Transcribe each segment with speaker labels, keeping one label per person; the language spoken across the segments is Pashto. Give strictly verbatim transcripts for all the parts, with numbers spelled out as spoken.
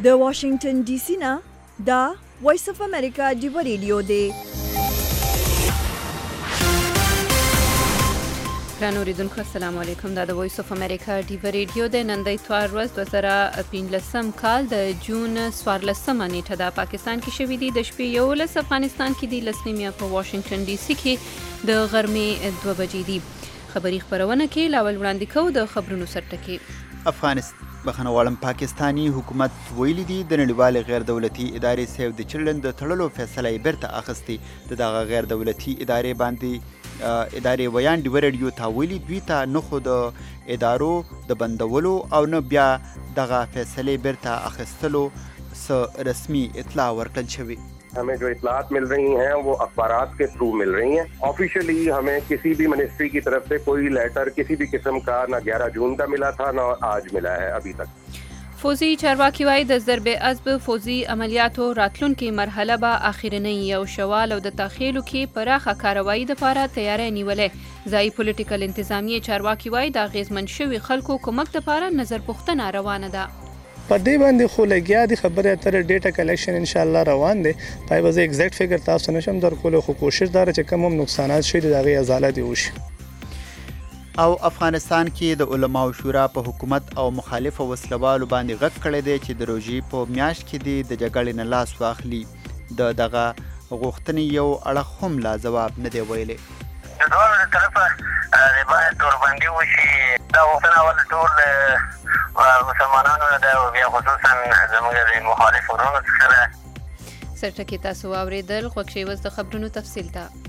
Speaker 1: د واشنگټن ډي سي نه دا وایس اف امریکا ډیو ریډیو دی.
Speaker 2: ګرانو اوریدونکو السلام علیکم. دا د وایس اف امریکا ډیو ریډیو دی. نن د اتوار ورځ دوه زره پنځلسم کال د جون څوارلسمه نیټه ده. پاکستان کې شوې دي د شپې یولس، افغانستان کې دي لس نیمه، په واشنگټن ډي سي کې د غرمې دوه بجې دي. خبري خبرونه کې لاول وړاندې کوو د خبرونو سرټکي.
Speaker 3: افغانستان بخنه غواړم پاکستانی حکومت ویلي دي د نړیوالې غیر دولتي ادارې سیو د چلډرن د تړلو فیصله یې بیرته اخیستې. د دغه غیر دولتي ادارې باندې ادارې ویان ډیو ریډیو ته ویلي دوی ته نه خو د ادارو د بندولو او نه بیا دغه فیصلې بیرته اخیستلو څه رسمي اطلاع ورکړل شوې.
Speaker 4: हमें जो इतलात मिल रही हैं वो अखबारात के थ्रू मिल रही हैं. ऑफिशियली हमें किसी भी मिनिस्ट्री की तरफ से कोई लेटर किसी भी किस्म का ना ग्यारह जून का मिला था ना आज मिला है अभी तक.
Speaker 2: فوزي چارواکي وايي د ضرب اسب فوزي عملیاتو راتلونکي مرحله به اخیرنۍ یو شوال او د تخیلو کې پراخه کاروایی د لپاره تیاری نیولې. ځای پولیټیکل انتظامیه چارواکي وايي د غیزمن شوي خلکو کومک لپاره نظر پوښتنه روانه ده.
Speaker 5: په دې باندې خو لګیا دي خبره اتر ډیټا کلیکشن ان شاء الله روان دي. پای وځي ایگزیکټ فګر تاسو نشم درکول، خو کوشش دار چې کوم نقصانات شي د هغه ازاله دي وشي.
Speaker 3: او افغانستان کې د علماء شورا په حکومت او مخالف وسلوالو باندې غږ کړی دی چې د روژې په میاشت کې دی د جګړې نه لاس واخلي. د دغه غوښتنې یو اړخ هم لا ځواب نه دی ویلی.
Speaker 6: د دوه طرفه باید توربندي وشي. دا غوښتنه ول ټول مسلمانانو نه ده او بیا خصوصا زموږ د مخالف ورونو څخه ده.
Speaker 2: سرټکي تاسو واورېدل. خوښ شئ اوس د خبرونو تفصیل ته.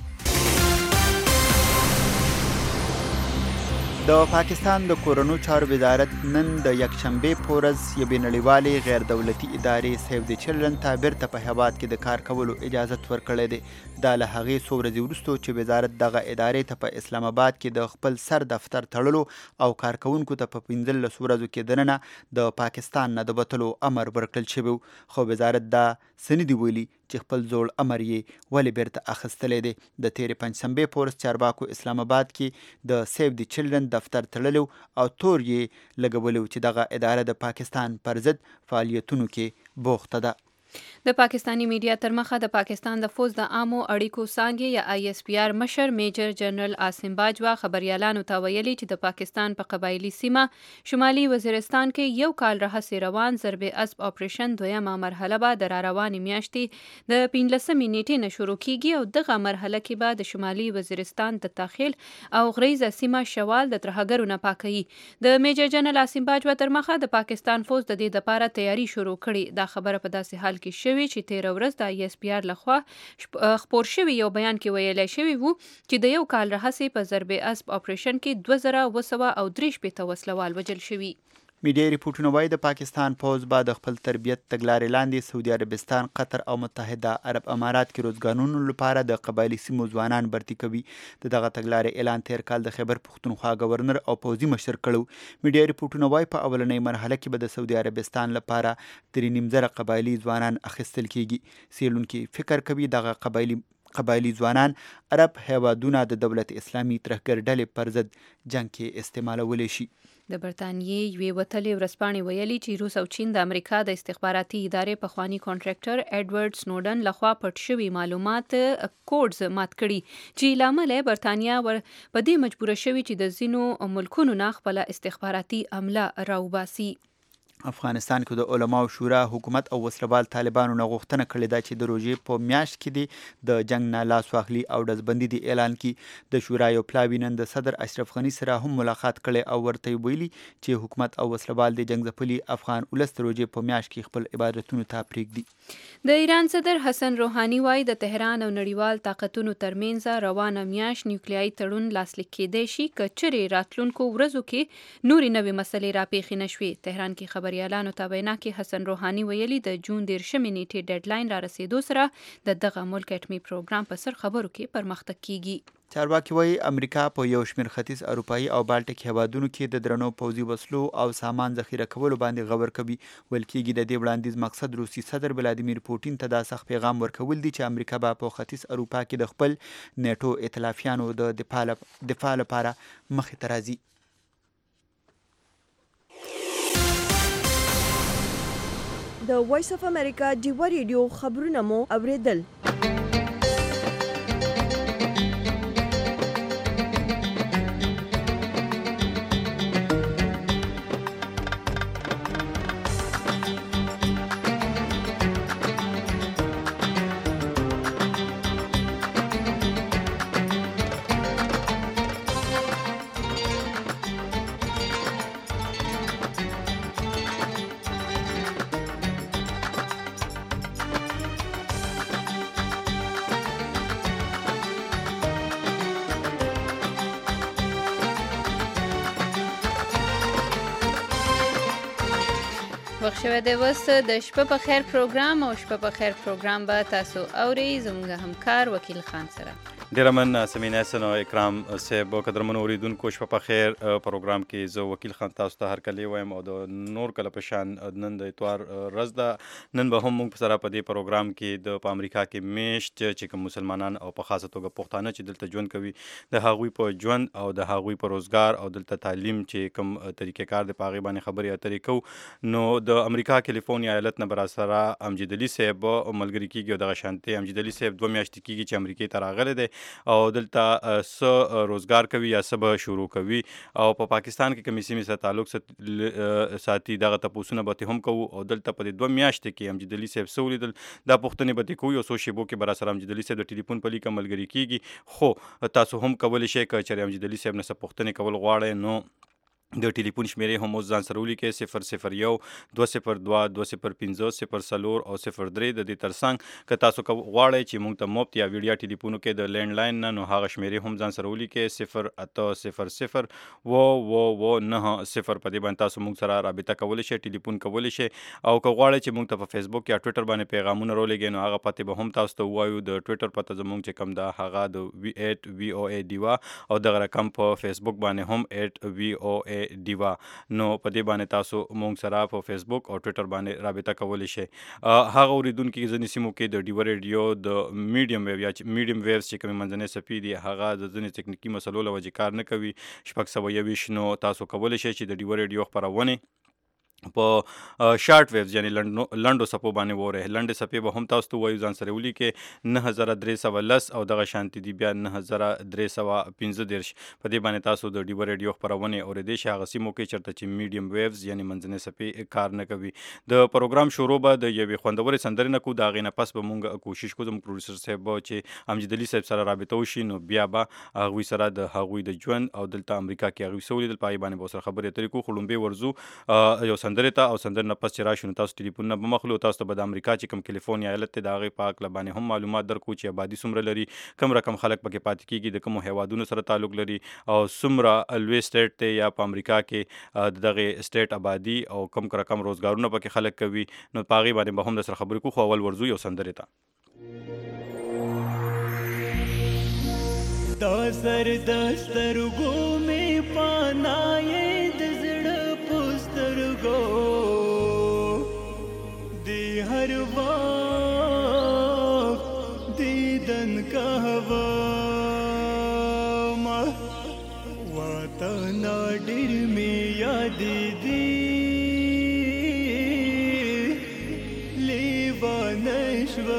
Speaker 3: د پاکستان د کورونو چارو وزارت نن د یکشنبه په ورځ یوې نړیوالې غیر دولتي ادارې سیو د چلډرن ته بیرته په هیواد کې د کار کولو اجازت ورکړی دی. دا له هغې څو ورځې وروسته چې وزارت دغه ادارې ته په اسلام آباد کې د خپل سر دفتر تړلو او کارکوونکو ته په پنځلسو ورځو کې دننه د پاکستان نه د وتلو امر ورکړل شوی، خو وزارت دا څه نه دي ویلي چې خپل زوړ امر یې ولې بیرته اخیستلی دی. د تېرې پنجشنبې په ورځ چارواکو اسلام آباد کې د سیو د چلډرن دفتر تړلو او تور یې لګولو چې دغه اداره د پاکستان پر ضد فعالیتونو کې بوخته ده.
Speaker 2: د پاکستانی میډیا تر مخه د پاکستان د فوز د عامو اړیکو څانګې یا آی اس پی آر مشر میجر جنرال عاصم باجوا خبريالانو ته ویلي چې د پاکستان په قبایلی سیمه شمالي وزیرستان کې یو کال راهیسې روان ضرب اسب اپریشن دویمه مرحله به د را روانې میاشتې د پنځلسمې نیټې نه شروع کیږي او دغه مرحله کې به د شمالي وزیرستان د تاخیل او غریزه سیمه شوال د ترهګرو نه پاکوي. د میجر جنرال عاصم باجوا تر مخه د پاکستان فوز د دې لپاره تیاری شروع کړي. دا خبره په داسې حال کې شوی چې تیره ورځ د آی اس پی آر لخوا خپور شوی یو بیان کې ویلی شوی وو چې د یو کال راهیسې په ضرب اسب اپریشن کې دوه زره اوه سوه او درې شپېته وسلوال وژل شوي.
Speaker 3: میډیا ریپورټونه وایي د پاکستان پوځ به د خپل تربیت تګلارې لاندې سعودي عربستان، قطر او متحده عرب امارات کې روزګارونو لپاره د قبایلي سیمو ځوانان بھرتي کوي. د دغه تګلارې اعلان تیر کال د خیبر پښتونخوا گورنر او پوځي مشر کړو. میډیا ریپورټونه وایي په اولنۍ مرحله کې به د سعودي عربستان لپاره درې نیم زره قبایلي ځوانان اخیستل کیږي. څېړونکي فکر کوي دغه قبایلي قبایلي ځوانان عرب هیوادونه د دولت اسلامي ترهګر ډلې پر ضد جنګ کې استعمالولی شي.
Speaker 2: د برطانیې یوې وتلې ورځپاڼې ویلي چې روس او چین د امریکا د استخباراتي ادارې پخوانی کانټریکټر ایډورډ سنوډن لخوا پټ شوي معلومات کوډز مات کړي چې لامل یې برطانیا ور په دې مجبوره شوي چې د ځینو ملکونو نه خپله استخباراتي عمله راوباسي.
Speaker 3: افغانستان کې د علماء شورا حکومت او وسلوال طالبانو نه غوښتنه کړې ده چې د روژې په میاشت کې دي د جنگ نه لاس واخلي او ډزبندي دي اعلان کړي. د شورا یو پلاوي نن د صدر اشرف غني سره هم ملاقات کړي او ورته ویلي چې حکومت او وسلوال د جنگ ځپلي افغان ولس د روژې په میاشت کې خپل عبادتونو ته پرېږدي.
Speaker 2: د ایران صدر حسن روحاني وایي د تهران او نړیوال طاقتونو ترمنځ روانه میاشت نیوکلیایي تړون لاسلیک کېدی شي که چیرې راتلونکو ورځو کې نورې نوې مسلې راپېښې نه شوې. تهران کې خبر خبريالانو ته وینا کې حسن روحاني ویلي د جون دیرشمې نیټې ډیډلاین را رسیدو سره د دغه ملک اټمي پروګرام په سر خبرو کې پرمختګ کیږي.
Speaker 3: چارواکي وایي امریکا په یو شمېر ختیځ اروپایي او بالټیک هیوادونو کې د درنو پوځي وسلو او سامان ذخیره کولو باندې غور کوي. ویل کېږي د دې وړاندیز مقصد روسي صدر ولادیمیر پوټین ته دا سخت پیغام ورکول دي چې امریکا به په ختیځ اروپا کې د خپل نیټو ائتلافیانو د دفاع لپاره مخې ته راځي.
Speaker 1: د وایس اف امریکا ډیوا ریډیو خبرونه مو اوریدل.
Speaker 2: وخت شوه د وس د شپه په خیر پروګرام او شپه په خیر پروګرام به تاسو اوري زموږ همکار وکیل خان سره.
Speaker 7: ډیره من سمین حسن او اکرام صاحب قدرمن اوریدونکو شپه په خیر پروګرام کې زه وکیل خان تاسو ته هر کله وایم او د نور کله په شان نن د اتوار ورځ ده. نن به هم موږ سره په دې پروګرام کې د امریکا کې میشت چې کوم مسلمانان او په خاصه توګه پښتانه چې دلته ژوند کوي د هغوی په ژوند او د هغوی په روزګار او دلته تعلیم چې کوم طریقې کار د پاغي باندې خبرې اترې کو. نو د امریکا کیلیفورنیا ایالت نه برا سره امجد علي صاحب ملګری کیږي او د شانتي امجد علي صاحب دوه میاشتې کیږي چې امریکا ته راغلی دی او دلته س روزګار کوي یا سبا شروع کوي او په پاکستان کې کمی سیمې سره تعلق ساتي. دغه تاسو به هم کوو او دلته په دوه میاشتې کې امجد علي صاحب سولیدل دا پوښتنې به کوي او سو شیبو کې برا سره امجد علي صاحب د ټلیفون په لیکه ملګری کیږي. خو تاسو هم کولی شئ چې امجد علي صاحب نه څه پوښتنې کول غواړئ نو د ټلیفون شمیرې هم اوس ځان سره ولیکئ صفر صفر یو دوه صفر دوه دوه صفر پنځه صفر څلور او صفر درې. د دې ترڅنګ که تاسو غواړئ چې موږ ته مفت یا ویډیا ټلیفونو کې د لینډ لاین نه نو هغه شمیرې هم ځان سره ولیکئ صفر اته صفر صفر و و و نه صفر. په دې باندې تاسو موږ سره رابطه کولی شئ ټلیفون کولی شئ او که غواړئ چې موږ ته په فیسبوک یا ټویټر باندې پیغامونه راولېږئ نو هغه پته به هم تاسو ته ووایو. د ټویټر پته زموږ چې کوم ده هغه د وی ایټ وی او ای ډیوا او دغه رقم په فیسبوک باندې هم ایټ وی او ای ډیوا. نو په دې باندې تاسو مونږ سره په فیسبوک او ټویټر باندې رابطه کولی شئ. هغه اوریدونکو کې ځینې سیمو کې د ډیوا ریډیو د میډیم ویو یا میډیم ویوز چې کومې منځنۍ څپې دي هغه د ځینې تکنیکي مسلو له وجې کار نه کوي شپږ سوه یویشت. نو تاسو کولی شئ چې د ډیوا ریډیو خپرونې په شارټ ویوز یعنی لنډو سپو باندې وره لنډې سپې به هم تاسو ته وایو ځان سره ولیکئ نه هزار درې سوه لس او دغه شانتي دی بیا نه هزار درې سوه پنځه دېرش. په دې باندې تاسو د ډیوا ریډیو خپرونې اورېدی شئ هغه سیمو کې چېرته چې میډیم ویوز یعنی منځنۍ سپې کار نه کوي. د پروګرام شروع به د یوې خوندورې سندرې نه کوو د هغې نه پس به مونږ کوشش کوو زموږ پروډوسر صاحب به چې امجد علي صاحب سره رابطه وشي نو بیا به هغوی سره د هغوی د ژوند او دلته امریکا کې هغوی څه ولیدل په هغې باندې به ورسره خبرې اترې کوو. خو لومبې ورځو یو سندرې ته او سندرې پس چې راشو نو تاسو ټلیفونونه به مخلو تاسو ته به د امریکا چې کوم کیلیفورنیا ایالت دی د هغې په هکله باندې هم معلومات درکړو چې آبادي څومره لري کوم رقم خلک پکې پاتې کیږي د کومو هیوادونو سره تعلق لري او څومره لوی سټیټ دی یا په امریکا کې د دغې سټیټ آبادي او کوم رقم روزګارونه پکې خلک کوي نو په هغې باندې به هم درسره خبرې کوو. خو اول ورځو یو سندرې ته
Speaker 8: دا سر دسترګو مې پانایې د زړه پسترګو دی هر وقت دیدن کهوا ما وطن ډېر مې یاد دی لیوانه شوه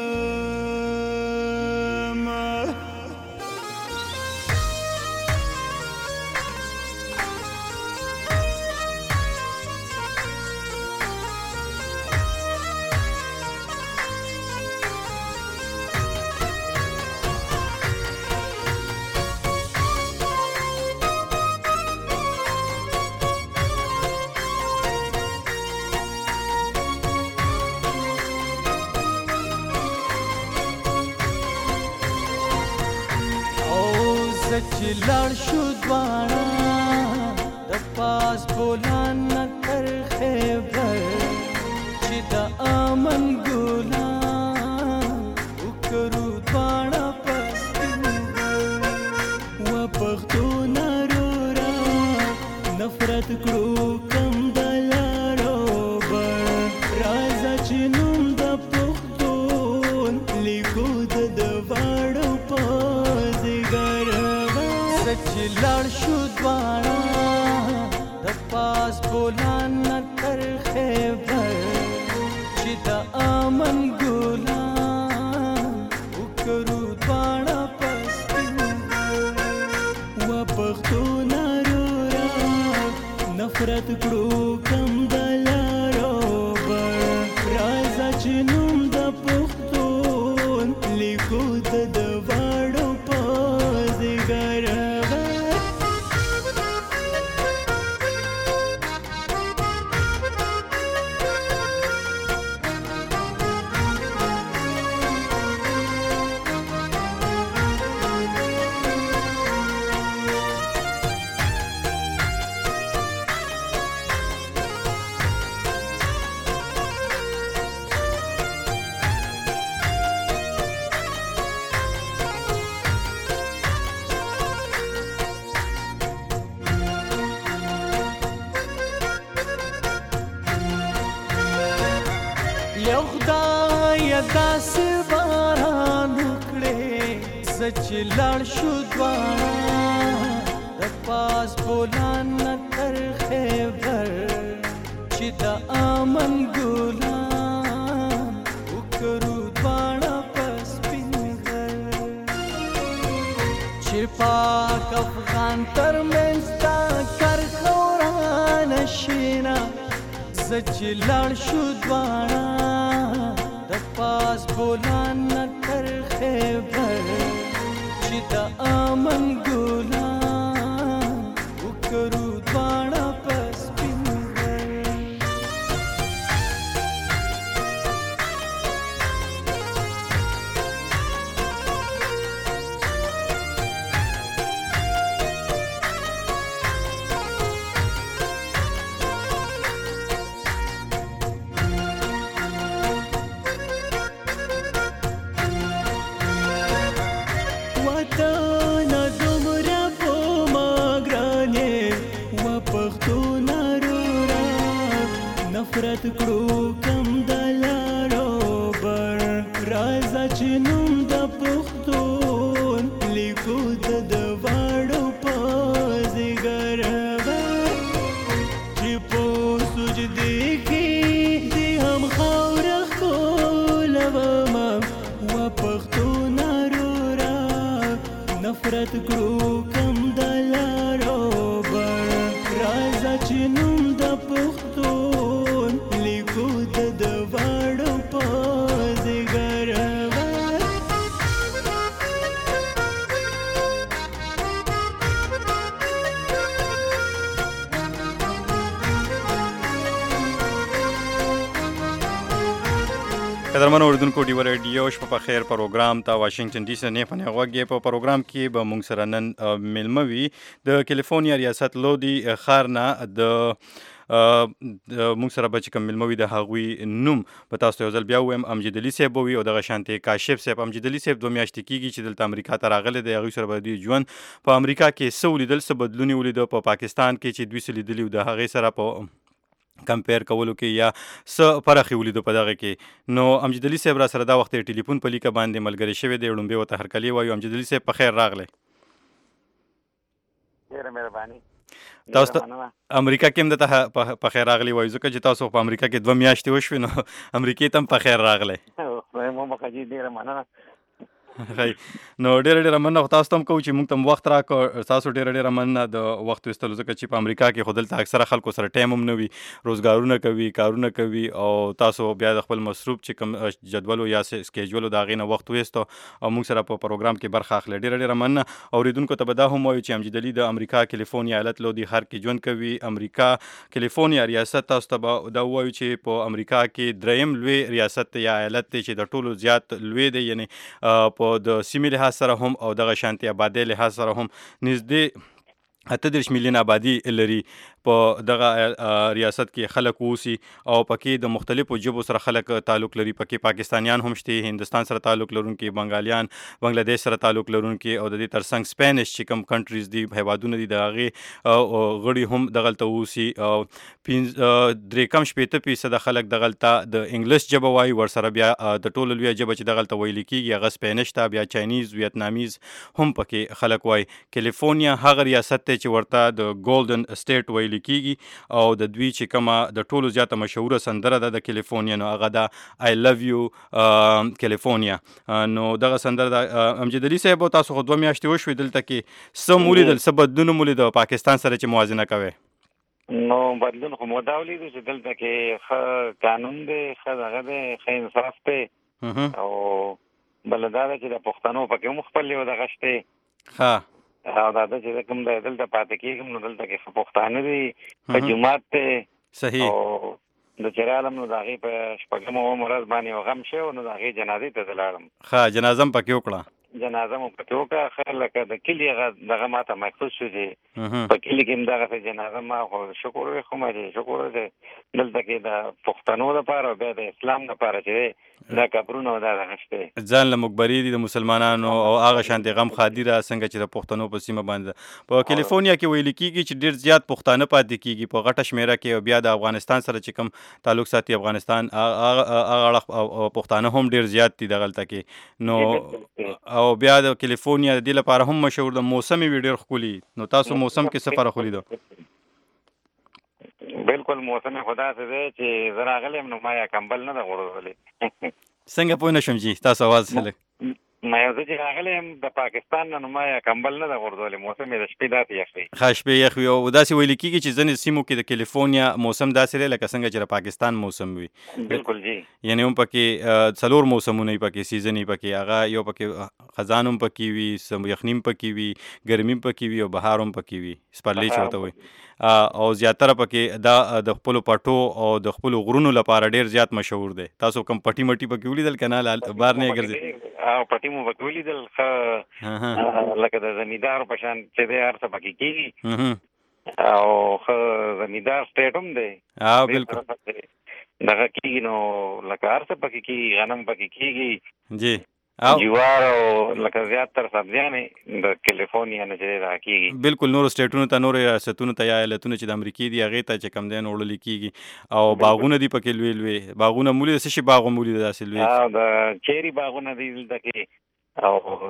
Speaker 8: چې لاړ شو دواړه د پاس بولان نه تر خیبر چې د امن ګلان وکړو دواړه پس و پښتون رورا نفرت کړو کم د لارو بر راځه چې نوم د پښتون لیکو د دواړو په زیګر چې لاړ شو دواړه د پاس بولان نه تر خیبر نفرت کړو کم د لارو بر راځه چې نوم د پښتون لیکو د د واړو په زیګر یو خدای داسې باران وکړې زه چې لاړ شو دواړه د پاس بولان نه تر خیبر چې د امن ګلان وکړو دواړه په سپین غر چې پاک افغان تر منځ تا کرښه ورانه شینه زه چې لاړ شو دواړه د پاس بولان نه تر خیبر چې د امن ګلان وکړو دواړه په سپین غر وطن دومره په ما ګرانې و پښتون وروره نفرت کړو کم د لارو بر راځه چې نوم د پښتون لیکو د د واړو په زیګر چې په سجدې کې دې هم خاوره ښکلومه و پښتون نفرت کړو کم د لارو بر راځه چې نوم د پښتون لیکو د د واړو په زیګر
Speaker 7: قدرمن اوریدونکو ډیو ریډیو شپه په خیر پروګرام ته واشنگټن ډي سي نه پنه غوږی په پروګرام کې به مونږ سره نن ملموي د کیلیفورنیا ریاست لودي خار نه د مونږ سره به چې کوم ملموي د هغوی نوم په تاسو یو ځل بیا وایم امجد علي صاحب وي او دغه شانتي کاشف صاحب امجد علي صاحب دوه میاشتې کېږي چې دلته امریکا ته راغلی دی هغوی سره به دوی ژوند په امریکا کې څه ولیدل څه بدلون یې ولیده په پاکستان کې چې دوی څه لیدلي د هغې سره په کمپیر کولو کې یا څه فرق یې ولیدو په دغه کې نو امجد علي صاحب را سره دا وخت یې ټلیفون په لیکه باندې ملګری شوی دی ړومبې ورته هرکلی وایو امجد علي صاحب په خیر راغلی
Speaker 6: ډېره مهرباني
Speaker 7: تاسو ته امریکا کې هم دته په خیر راغلی وایو ځکه چې تاسو په امریکا کې دوه میاشتې وشوې نو امریکې ته هم په خیر راغلی
Speaker 6: مو مخجي ډېره مننه
Speaker 7: نو ډېره ډېره مننه خو تاسو ته هم کوو چې موږ ته وخت راکړو تاسو ډېره ډېره مننه د وخت ویستلو ځکه چې په امریکا کې خو دلته اکثره خلکو سره ټایم هم نه وي روزګارونه کوي کارونه کوي او تاسو بیا د خپل مصروف چې کوم جدول یا سکیجول د هغې نه وخت ویستو او موږ سره په پروګرام کې برخه اخلي ډېره ډېره مننه اوریدونکو ته به دا هم وایو چې امجد علي د امریکا کیلیفورنیا ایالت لودي ښار کې ژوند کوي امریکا کیلیفورنیا ریاست تاسو ته به دا ووایو چې په امریکا کې دریم لوی ریاست یا ایالت دی چې د ټولو زیات لوی دی یعنې په د سیمې لحاظ سره هم او دغه شانتي آبادۍ لحاظ سره هم نږدې اته دېرش میلیون آبادي لري په دغه ریاست کې خلک اوسي او پکې د مختلفو ژبو سره خلک تعلق لري پکې پاکستانیان هم شته هندستان سره تعلق لرونکي بنګالیان بنگلاديش سره تعلق لرونکي او د دې ترڅنګ سپینش چې کوم کنټریز دي هیوادونه دي د هغې غړي هم دغلته اوسي او درې کم شپېته فیصده خلک دغلته د انګلیس ژبه وایي ورسره بیا د ټولو لویه ژبه چې دغلته ویل کېږي هغه سپینش ته بیا چاینیز ویتنامیز هم پکې خلک وایي کیلیفورنیا هغه ریاست دی چې ورته د ګولډن اسټیټ ویل کېږي او د دوی چې کومه د ټولو زیاته مشهوره سندره ده د کیلیفورنیا نو هغه ده آی لو یو کیلیفورنیا نو دغه سندره ده امجد علي صاحب تاسو خو دوه میاشتې وشوې دلته کې څه مو ولیدل څه بدلون مو ولیدل پاکستان سره چې موازنه کوئ
Speaker 9: نو بدلون خو مودا ولیدو چې دلته کې ښه قانون دی، ښه دغه دی، ښه انصاف دی او بله دا ده چې د پښتنو پکې هم خپل یو دغه شته او دا ده چې کوم دی دلته پاتې کېږم نو دلته کې ښه پښتانه دي، ښه جومات دی
Speaker 7: صحیح
Speaker 9: او د چې رالم نو د هغې په شپږمه اوومه ورځ باندې یو غم شوی نو د هغې جنازې ته زه لاړم.
Speaker 7: ښه جنازه م پکې وکړه.
Speaker 9: جنازه مو پکې وکړه. ښه لکه د کلي هغه دغه ما ته محفوظ شو چې په کلي کې هم دغسې جنازه ما خو شکر ویښوم چې شکر دی دلته کې د پښتنو دپاره او بیا د اسلام دپاره چې دی دا قبرونه او دا دغه شته
Speaker 7: ځان له مقبرې دي د مسلمانانو او هغه شانتې غم خادي را څنګه چې د پښتنو په سیمه باندې په کیلیفورنیا کې ویل کېږي چې ډېر زیات پښتانه پاتې کېږي په غټه شمېره کې او بیا د افغانستان سره چې کوم تعلق ساتي افغانستان هغه اړخ پښتانه هم ډېر زیات دي دغلته کې نو او بیا د کیلیفورنیا د دې لپاره هم مشهور د موسم وي ډېر ښکلي. نو تاسو موسم کې څه فرق ولیدو؟
Speaker 9: بالکل موسم خدا څه دی چې زه راغلی یم نو ما یا کمبل نه ده غورځولی.
Speaker 7: څنګه پوه نه شوم جي تاسو اواز څه
Speaker 9: ما یو زه چې راغلی یم د پاکستان نه نو ما یا کمبل نه ده غورځولی. موسم یې د شپې داسې یخ وي.
Speaker 7: ښه شپې یخ وي او داسې ویل کېږي چې ځینې سیمو کې د کیلیفورنیا موسم داسې دی لکه څنګه چې د پاکستان موسم وي.
Speaker 9: بالکل جی
Speaker 7: یعنې هم پکې څلور موسمونه وي پکې سیزن یې پکې هغه یو پکې خزان هم پکې وي یخني هم پکې وي ګرمي هم پکې وي او بهار هم پکې وي سپرلی چې ورته وایي او زیاتره پکې دا د خپلو پټو او د خپلو غرونو لپاره ډېر زیات مشهور دی. تاسو کوم پټي مټي پکې ولیدل که نه بار نه یې ګرځي؟
Speaker 9: او پټي مو پکې ولیدل ښه لکه د زمیندار په شان چې دی هر څه پکې کېږي او ښه زمیندار سټیټ هم دی
Speaker 7: بالکل
Speaker 9: دغه کېږي نو لکه هر څه پکې کېږي غنم پکې کېږي
Speaker 7: جی
Speaker 9: جوار او لکه زیاتره سبزیانې د کیلیفورنیا نه چې دا کېږي.
Speaker 7: بالکل نورو سټیټونو ته نورو ریاستونو ته یا ایالتونو چې د امریکې دي هغې ته چې کم دی نو وړلې کېږي او باغونه دي پکې لوی لوی باغونه مو لیده څه شي باغ مو لیده داسې لوی
Speaker 9: او د چیري باغونه دي دلته کې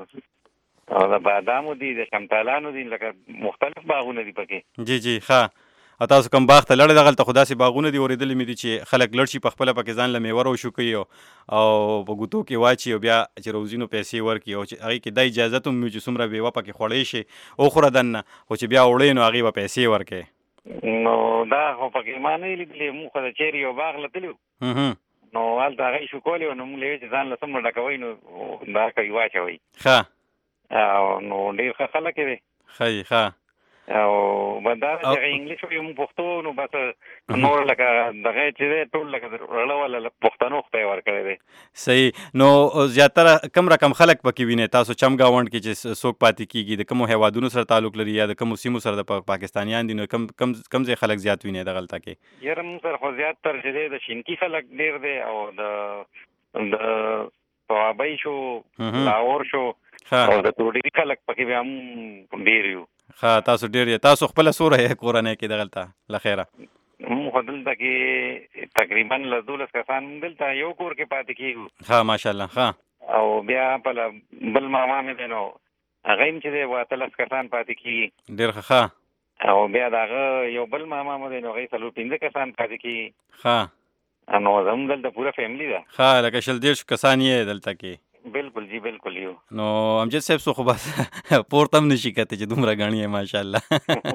Speaker 9: او او د بادامو دي د شمتالانو دي لکه مختلف باغونه دي پکې.
Speaker 7: جی جی ښه او تاسو کوم باغ ته لړې دغلته خو داسې باغونه دي اورېدلي مې دي چې خلک لړ شي په خپله پکې ځان له میوه روشو کوي او په ګوتو کې واچي او بیا چې روزي نو پیسې ورکړي او چې هغې کې دا اجازت هم وي چې څومره بیوه پکې خوړی شي وخوره دننه خو چې بیا وړی نو هغې به پیسې ورکوي.
Speaker 9: نو دا خو پکې ما نه لیدلې موږ خو د چیرې یو باغ له تللي نو هلته هغې شو کولی نو موږ له چې ځان له څومره ډکوئ نو دا کوي واچوئ
Speaker 7: ښه
Speaker 9: او نو ډېر ښه خلک دی
Speaker 7: ښه ښه
Speaker 9: او دا چې انګلیش وي موږ پښتو نو بس نور لکه دغه چې دی ټول لکه رړه والا پښتنو خدای ورکړی دی.
Speaker 7: صحیح نو زیاتره کم رقم خلک پکې وینئ تاسو چمګاونډ کې چې څوک پاتې کېږي د کومو هیوادونو سره تعلق لري یا د کومو سیمو سره د پاکستانیان دي نو کم کم کم ځای خلک زیات وینئ دغلته کې؟
Speaker 9: یاره موږ سره خو زیاتتر چې دی د شینکي خلک ډېر دی او د د طوابۍ شو لاهور شو او د توډیري خلک پکې بیا هم ډېر یو.
Speaker 7: ښه تاسو ډېر یې تاسو خپله څومره یې کورنۍ کې دغلته له خیره؟
Speaker 9: موږ خو دلته کې تقریبا له دولس کسان دلته یو کور کې پاتې کېږو.
Speaker 7: ښه ماشاءالله ښه
Speaker 9: او بیا بله بل ماما مې دی نو هغه هم چې دی اووه اتلس کسان پاتې کېږي.
Speaker 7: ډېر ښه ښه
Speaker 9: او بیا د هغه یو بل ماما مې دی نو هغې څلور پنځه کسان پاتې کېږي.
Speaker 7: ښه
Speaker 9: نو زموږ دلته پوره فیملي ده.
Speaker 7: ښه لکه شل دېرش کسان یې دلته کې؟
Speaker 9: بالکل جی بالکل یو.
Speaker 7: نو امجد صاحب څو خو بس پورته هم نشي کتی چې دومره ګڼي یې ماشاءالله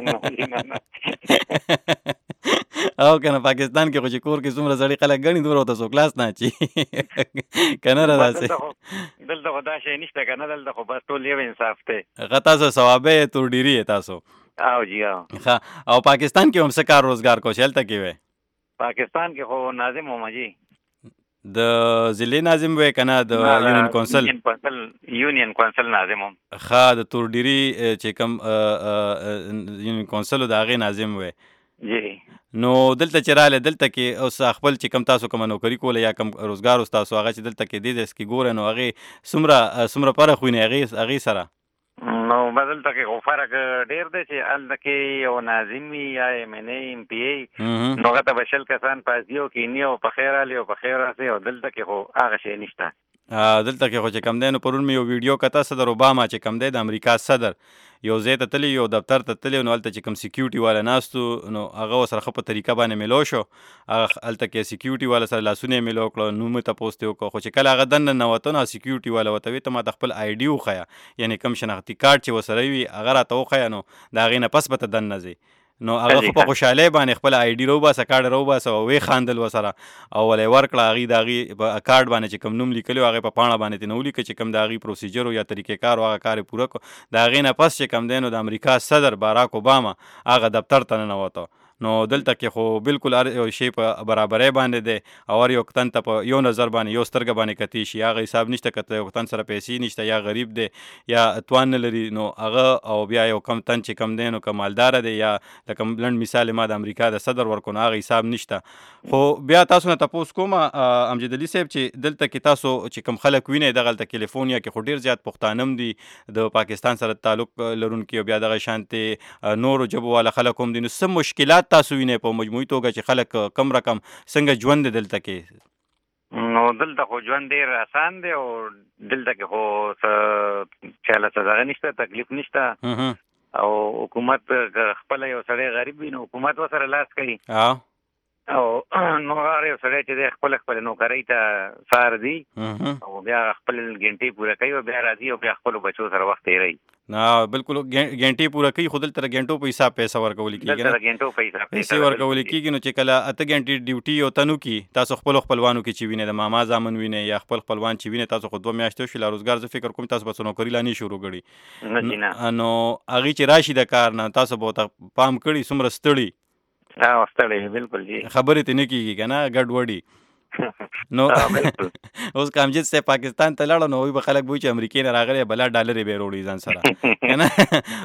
Speaker 7: او که نه پاکستان کې خو چې کور کې څومره سړي خلک ګڼي دومره ورته څوک لاس نه اچي که نه را داسې
Speaker 9: دلته خو دا شی نشته که نه دلته خو بس ټول یو انصاف دی.
Speaker 7: ښه تاسو ثوابه یې تورډیري یې تاسو؟
Speaker 9: او جی او
Speaker 7: ښه او پاکستان کې هم څه کار روزګار کو چې هلته کې وی؟
Speaker 9: پاکستان کې خو ناظم وم جی
Speaker 7: د ضلعې ناظم وی که نه د یونین کونسل؟
Speaker 9: یونین کونسل ناظم هم.
Speaker 7: ښه د تورډیري چې کوم یونین کونسل و د هغې ناظم وی؟
Speaker 9: جی.
Speaker 7: نو دلته چې راغلی دلته کې اوس خپل چې کوم تاسو کومه نوکري کوله یا کوم روزګار اوس تاسو هغه چې دلته کې دې ځای کې ګوره نو هغې څومره څومره فرق وینئ هغې هغې سره؟
Speaker 9: نو بدلته کې خو فرق ډېر دی چې هلته کې یو ناظم وي یا ایم این ای ایم پی ای نو هغه ته به شل کسان پاسي او کیني او په خیر رالي او په خیر راسي او دلته کې خو هغه شی نشته.
Speaker 7: دلته کې خو چې کم دی نو پرون مې یو ویډیو کته صدر اوباما چې کم دی د امریکا صدر یو ځای ته تللی یو دفتر ته تللی نو هلته چې کوم سیکیورټي والا ناست نو هغه ورسره ښه په طریقه باندې میلو شو هغه هلته کې سیکیورټي والا سره لاسونه یې میلو کړه نوم یې تپوس ترې وکړه خو چې کله هغه دننه ننوته نو سیکیورټي والا ورته ویې ته ما ته خپل آی ډي وښیه یعنې کوم شناختي کارډ چې ورسره وي هغه راته وښیه نو د هغې نه پس به ته دننه ځې نو هغه خو په خوشحالۍ باندې خپل آی ډي راوباسه کارډ راوباسه او ویې خاندل ورسره او ول یې ورکړه هغې د هغې په کارډ باندې چې کوم نوم لیکلی و هغې په پاڼه باندې ترې نه ولیکه چې کوم د هغې پروسیجر و یا طریقې کار و هغه کار یې پوره کړو د هغې نه پس چې کوم دی نو د امریکا صدر باراک اوباما هغه دفتر ته ننوته نو دلته کې خو بالکل هر یو شی په برابرۍ باندې دی او هر یو تن ته په یو نظر باندې یو سترګه باندې کتی شي هغه حساب نشته که یو تن سره پیسې نشته یا غریب دی یا توان نه لري نو هغه او بیا یو کم تن چې کم دی نو که مالداره دی یا لکه لنډ مثال ما د امریکا د صدر ورکو نو هغه حساب نشته خو بیا تاسو نه تپوس کوم امجد علي صاحب چې دلته کې تاسو چې کوم خلک وینئ دغلته کیلیفورنیا کې خو ډېر زیات پښتانه هم دي د پاکستان سره تعلق لرونکي او بیا دغه شانتې نورو ژبو والا خلک هم دي نو څه مشکلات تاسو وینئ په مجموعي توګه چې خلک کم رقم څنګه ژوند دی دلته کې
Speaker 9: نو دلته خو ژوند ډېر اسان دی او دلته کې خو څه چاله څه دغه نشته تکلیف نشته او حکومت خپله یو سړی غریب وي نو حکومت ورسره لاس کوي او نو هر یو سړی چې دی خپله خپله نوکرۍ ته سار دی او بیا خپل ګنټې پوره کوي او بیا راځي او بیا خپلو بچو سره وخت تېروي
Speaker 7: نه بالکل ګنټې پوره کوي خو دلته د ګنټو په حساب پیسه ورکول کېږي
Speaker 9: دلته د ګنټو په حساب
Speaker 7: پیسې ورکول کېږي نو چې کله اته ګنټې ډیوټي یو تن وکړي تاسو خپلو خپلوانو کې چې وینئ د ماما زامن وینئ یا خپل خپلوان چې وینئ تاسو خو دوه میاشتې وشوې لا روزګار زه فکر کوم تاسو به څه نوکري لا نه شروع کړي نو هغې چې راشي د کار نه تاسو به ورته پام کړي څومره ستړي
Speaker 9: ستړی بالکل جی
Speaker 7: خبرې ته نه کېږي که نه ګډوډي نو اوس که امجد صاحب پاکستان ته لاړو نو وایي به خلک به وایي چې امریکې نه راغلی بلا ډالرې به یې روړي ځان سره که نه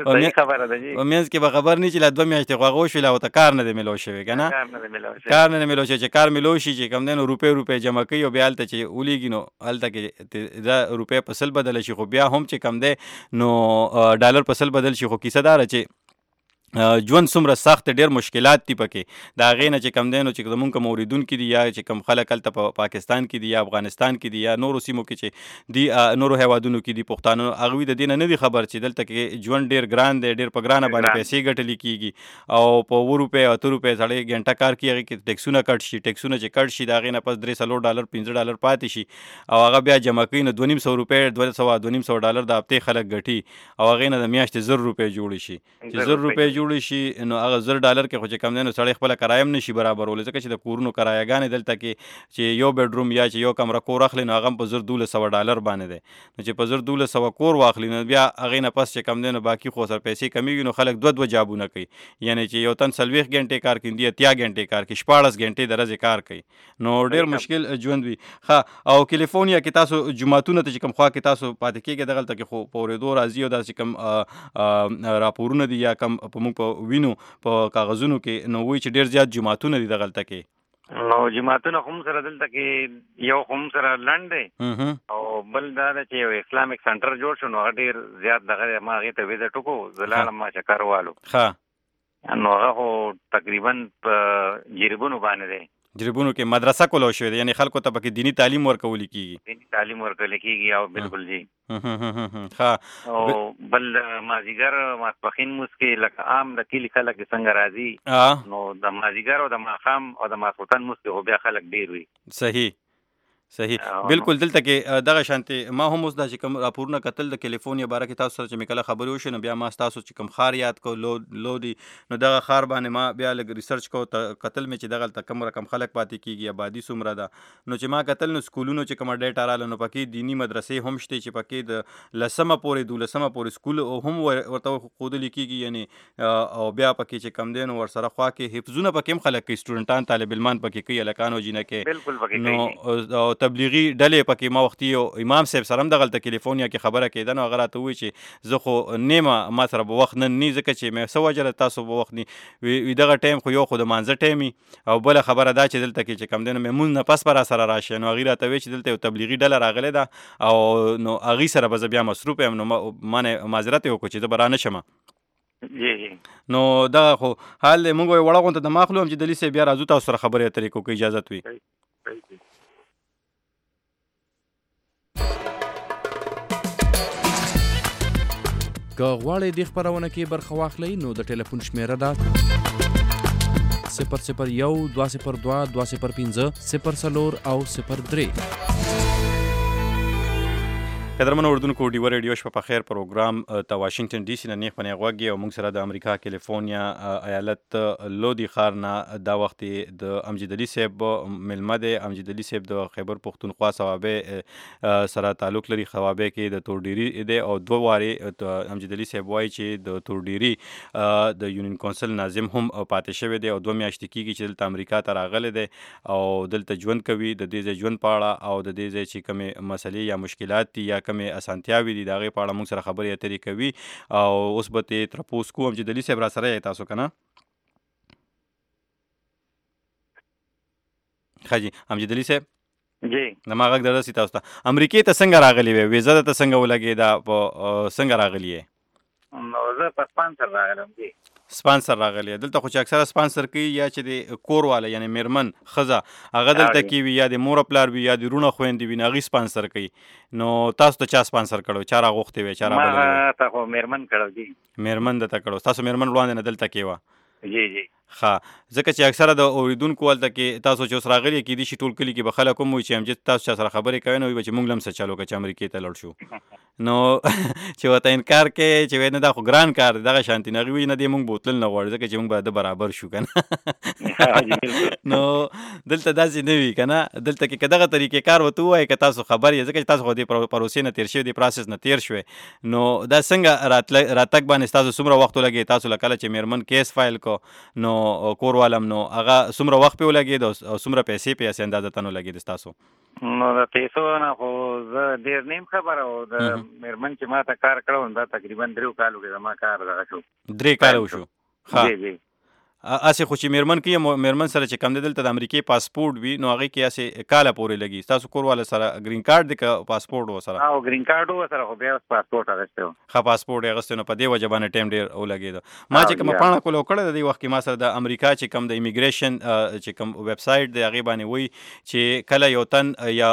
Speaker 7: په منځ کې به خبر نه چې لا دوه میاشتې خو هغه وشوې لا ورته کار نه دی میلو شوی که نه کار نه دی میلو شوی چې کار میلو شي چې کوم دی نو روپۍ روپۍ جمع کوي او بیا هلته چې ولیږي نو هلته کې دا روپۍ په سل بدله شي خو بیا هم چې کم دی نو ډالر په سل بدل شي خو کیسه داره چې ژوند څومره سخت ډېر مشکلات دي پکې د هغې نه چې کوم دی نو چې زمونږ کوم اورېدونکي دي یا چې کوم خلک هلته په پاکستان کې دي یا افغانستان کې دي یا نورو سیمو کې چې دي نورو هیوادونو کې دي پښتانه هغوی د دې نه نه دي خبر چې دلته کې ژوند ډېر ګران دی ډېر په ګرانه باندې پیسې ګټلې کېږي او په اووه روپۍ اته روپۍ سړی ګنټه کار کوي هغې کې ټیکسونه کټ شي ټیکسونه چې کټ شي د هغې نه پس درې څلور ډالر پنځه ډالر پاتې شي او هغه بیا جمع کوي نو دوه نیم سوه روپۍ دوه سوه دوه نیم سوه ډالر د هفتې خلک ګټي او هغې نه د میاشتې زر روپۍ جوړې شي چې زر روپۍ جوړې شي نو هغه زر ډالر کې خو چې کم دی نو سړی خپله کرایه هم نشي برابرولی ځکه چې د کورونو کرایهګانې دلته کې چې یو بیډروم یا چې یو کمره کور اخلي نو هغه هم په زر دولس سوه ډالر باندې دی نو چې په زر دولس سوه کور واخلي نو بیا هغې نه پس چې کم دی نو باقي خو سره پیسې کمیږي نو خلک دوه دوه جابونه کوي یعنې چې یو تن څلوېښت ګنټې کار کوي دی اتیا ګنټې کار کوي شپاړس ګنټې د ورځې کار کوي نو ډېر مشکل ژوند وي ښه او کیلیفورنیا کې تاسو جوماتونه ته چې کوم خوا کې تاسو پاتې کېږئ دغلته کې خو په اورېدو راځي او داسې کوم راپورونه دي یا کم په موږ په وینو په کاغذونو کې نو وایي چې ډېر زیات جوماتونه دي دغلته کې
Speaker 9: نو جوماتونه خو هم سره دلته کې یو خو هم سره لنډ دی او بل دا ده چې یو اسلامیک سنټر جوړ شو نو هغه ډېر زیات دغه ما هغې ته ویزټ وکړو زه لاړم ما چکر والو نو هغه خو تقریبا په جریبونو باندې دی
Speaker 7: جریبونو کې مدرسه کولو شوې ده یعنې خلکو ته پکې دیني تعلیم ورکولی کېږي
Speaker 9: دیني تعلیم ورکولی کېږي او بالکل جی او بل مازدیګر ماسپښین مونځ کې لکه عام د کلي خلک څنګه راځي نو د مازدیګر او د ماښام او د ماسخوتن مونځ کې خو بیا خلک ډېر وي
Speaker 7: صحیح صحیح بالکل دلته کې دغه شانتې ما هم اوس دا چې کوم راپورونه کتل د کیلیفورنیا باره کې تاسو سره چې مې کله خبرې وشوې نو بیا ما ستاسو چې کوم ښار یاد کو لو لودي نو دغه ښار باندې ما بیا لږ ریسرچ کو کتل مې چې دغلته کم رقم خلک پاتې کېږي آبادي څومره ده نو چې ما کتل نو سکولونو چې کومه ډیټا راغله نو پکې دیني مدرسې هم شته چې پکې د لسمه پورې دولسمه پورې سکول هم ورته ښودلي کېږي یعنې او بیا پکې چې کم دی نو ورسره خوا کې حفظونه پکې هم خلک کوي سټوډنټان طالب علمان پکې کوي هلکان او جینکې نو تبلیغي ډلې پکې ما وختي یو امام صاحب سره هم دغلته کیلیفورنیا کې خبره کېده نو هغه راته ووایي چې زه خو نیمه ما سره به وخت نن نی ځکه چې مې څه وجه ده تاسو به وخت نی وي دغه ټایم خو یو خو د مانځه ټایم وي او بله خبره دا چې دلته کې چې کم دی نو مې مونځ نه پس به را سره راشي نو هغې راته وایي چې دلته یو تبلیغي ډله راغلې ده او نو هغې سره به زه بیا مصروف یم نو ما نه معذرت یې وکړو چې زه به را نه شم نو دغه خو حال دی مونږ وایي وړه غونته د ماخلو هم چې دلي صاحب بیا راځو تاسو سره خبرې اترې کوو که اجازت وي
Speaker 10: که غواړئ دې خپرونه کې برخه واخلئ نو د ټلیفون شمیره ده صفر صفر یو دوه صفر دوه دوه صفر پنځه صفر څلور او صفر درې
Speaker 7: قدرمن اردوونکو ډیو ریډیو شپه په خیر پروګرام ته واشنگټن ډي سي نه نیغ پنې غوږی او موږ سره د امریکا کیلیفورنیا ایالت لودي ښار نه دا وخت د امجد علي صاحب ملمه دی. امجد علي صاحب د خیبر پښتونخوا صوابع سره تعلق لري. صوابع کې د تورډيري دی او دوه وارې امجد علي صاحب وایي چې د تورډيري د یونین کونسل ناظم هم پاتې شوی دی او دوه میاشتې کېږي چې دلته امریکا ته راغلی دی او دلته ژوند کوي. د دې ځای ژوند په اړه او د دې ځای چې کومې مسلې یا مشکلات دي یا کمې اسانتیاوې دي د هغې په اړه موږ سره خبرې اترې کوي او اوس به ترې تپوس کوو. امجد علي صاحب را سره یې تاسو که نه؟ ښه جي امجد علي صاحب
Speaker 9: جی
Speaker 7: زما غږ دررسي تاسو ته. امریکې ته څنګه راغلی وې؟ ویزه درته څنګه ولګېده؟ په څنګه راغلی یې؟
Speaker 9: نو زه په سپانسر راغلم. جی
Speaker 7: سپانسر راغلی. دلته خو چې اکثره سپانسر کوي یا چې د کور والا یعنی میرمن ښځه هغه دلته کې وي یا د مور پلار وي یا د رونه خویندې وي نو هغوی سپانسر کوي. نو تاسو ته چا سپانسر کړو؟ چا راغوښتې وې؟ چا رابللی وې؟
Speaker 9: ما ته خو میرمن کړو. جی
Speaker 7: میرمن درته کړو. ستاسو میرمن وړاندې نه دلته کې وه؟
Speaker 9: جی جی
Speaker 7: ښه. ځکه چې اکثره د اوریدونکو هلته کې تاسو چې اوس راغلي کېدای شي ټول کلي کې به خلک هم وایي چې امجد تاسو چا سره خبرې کوئ نو وایي به چې موږ له هم څه چل وکړه چې امریکې ته لړ شو. نو چې ورته انکار کوې چې وایي نه دا خو ګران کار دی دغه شانتي نو هغوی وایي نه دی موږ بوتلل نه غواړو ځکه چې موږ به د برابر شو که نه. نو دلته داسې نه وي که نه. دلته کې که دغه طریقې کار ورته ووایې که تاسو خبر یې ځکه چې تاسو خو دې پروسې نه تېر شوي دې پروسس نه تېر شوې نو دا څنګه راتګ باندې ستاسو څومره وخت ولګېد؟ تاسو له کله چې میرمن کیس فایل کو نو کور والم نو هغه څومره وخت پې ولګېد او څومره پیسې پې هسې اندازتن ولګېد ستاسو؟
Speaker 9: نو د پیسو نه خو زه ډېر نیم خبره و. د میرمن چې ما ته کار کړی دا تقریبا دریو کالو کې زما کار دغه شو. درې
Speaker 7: کاله وشو.
Speaker 9: جی جی
Speaker 7: اسې خو چې میرمن کې میرمن سره چې کم دی دلته د امریکې پاسپورټ وي نو هغې کې اسې کاله پورې لګي. ستاسو کور والا سره ګرین کارډ دی که پاسپورټ و سره؟
Speaker 9: او ګرین کارډ و سره خو بیا اوس پاسپورټ اخیستی و.
Speaker 7: ښه پاسپورټ یې اخیستی نو په دې وجه باندې ټایم ډېر ولګېده. ما چې کومه پاڼه کولو کړې ده دې وخت کې ما سره د امریکا چې کوم د امیګریشن چې کوم ویب سایټ دی هغې باندې وایي چې کله یو تن یا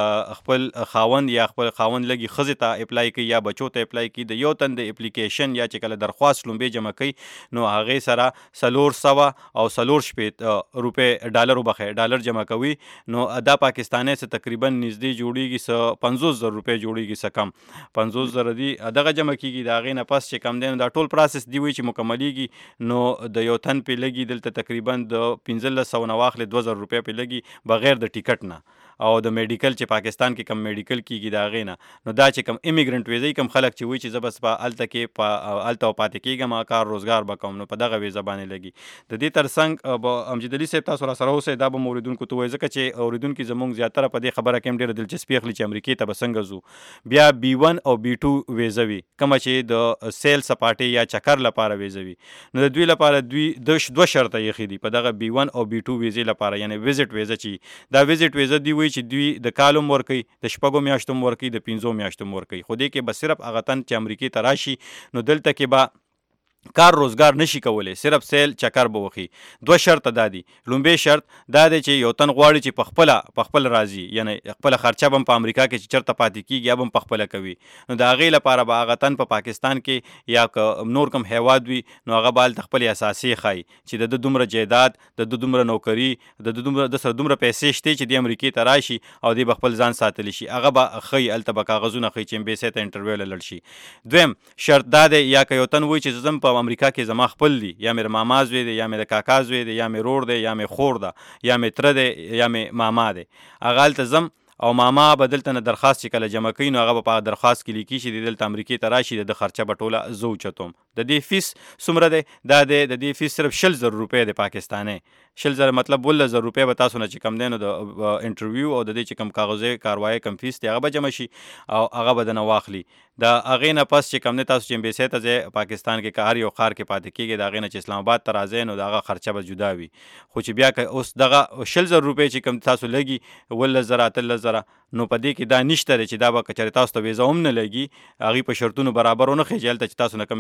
Speaker 7: خپل خاوند یا خپل خاوند لګي ښځې ته اپلای کوي یا بچو ته اپلای کوي د یو تن د اپلیکیشن یا چې کله درخواست لومبې جمع کوي نو هغې سره څلور سوه او څلور شپېته روپۍ ډالر وبخښئ ډالر جمع کوي نو دا پاکستانی څه تقریبا نږدې جوړېږي څه پنځوس زره روپۍ جوړېږي څه کم پنځوس زره دي دغه جمع کېږي د هغې نه پس چې کم دی نو دا ټول پروسس دی وایي چې مکملېږي نو د یو تن پې لګي دلته تقریبا د پنځلس سوه نه واخلې دوه زره روپۍ پې لګي بغیر د ټیکټ نه او د میډیکل چې پاکستان کې کم میډیکل کېږي د هغې نه نو دا چې کم امیګرنټ ویزه کم خلک چې وایي چې زه بس په هلته کې په هلته پاتې کېږم کار روزګار به کوم نو په دغه ویزه باندې لګي. د دې تر څنګ به امجد علي صاحب تاسو را سره اوسئ دا به مو اورېدونکو ته ووایي ځکه چې اورېدونکي زموږ زیاتره په دې خبره کې هم ډېره دلچسپي اخلي چې امریکې ته به څنګه ځو. بیا بي ون او بي ټو ویزه وي کومه چې د سیل سپاټې یا چکر لپاره ویزه وي نو د دوی لپاره دوی دوه شرطه ایښي دي په دغه بي ون او بي ټو ویزې لپاره یعنې ویزټ ویزه چې دا ویزټ ویزه دوی وایي چې دوی د کال هم ورکوي د شپږو میاشتو هم ورکوي د پنځو میاشتو هم ورکوي خو دې کې به صرف هغه تن چې امریکې ته راشي نو دلته کې به کار روزګار نشي کولی صرف سیل چکر به وخي. دوه شرطه دا دي. لومبی شرط دا دی چې یو تن غواړي چې په خپله په خپل راځي یعنی خپله خرچه به هم په امریکا کې چې چېرته پاتې کېږي یا به هم په خپله کوي نو د هغې لپاره به هغه تن په پاکستان کې یا که نور کوم هیواد وي نو هغه به هلته خپلې اساسې ښایي چې د ده دومره جایداد د ده دومره نوکري د ده دومره د سره دومره پیسې شته چې دې امریکې ته راشي او دې به خپل ځان ساتلی شي هغه به ښایي هلته به کاغذونه ښایي چې امبیسۍ ته انټرویو له لړ شي. دویم شرط دا دی یا که یو تن وایي چې زه په امریکا کې زما خپل دي یا مې ماما زوی دی یا مې د کاکا زوی دی یا مې رور دی یا مې خور ده یا مې تره دی یا مې ماما دی هغه هلته ځم او ماما به دلته نه درخواست چې کله جمع کوي نو هغه به په درخواست کې لیکي چې دلته امریکې ته راشي د خرچه به ټوله زه اوچتوم. د دې فیس څومره دی؟ دا دی د دې فیس صرف شل زره روپۍ دی پاکستانی شل زره مطلب ولس زره روپۍ به تاسو نه چې کم دی نو د انټرویو او د دې چې کم کاغذي کاروایي کم فیس دی هغه به جمع شي او هغه به دنه واخلي. د هغې نه پس چې کم دی تاسو چې امبیسۍ ته ځئ پاکستان کې که هر یو ښار کې پاتې کېږي د هغې نه چې اسلام آباد ته راځئ نو د هغه خرچه به جدا وي خو چې بیا که اوس دغه شل زره روپۍ چې کم تاسو لګي ولس زره اتلس زره نو په دې کې دا نشته دی چې دا به که چېرې تاسو ته ویزه هم نه لګي هغوی په شرطونو برابر ونه ښیي چې هلته چې تاسو نه کوم هغوی اخته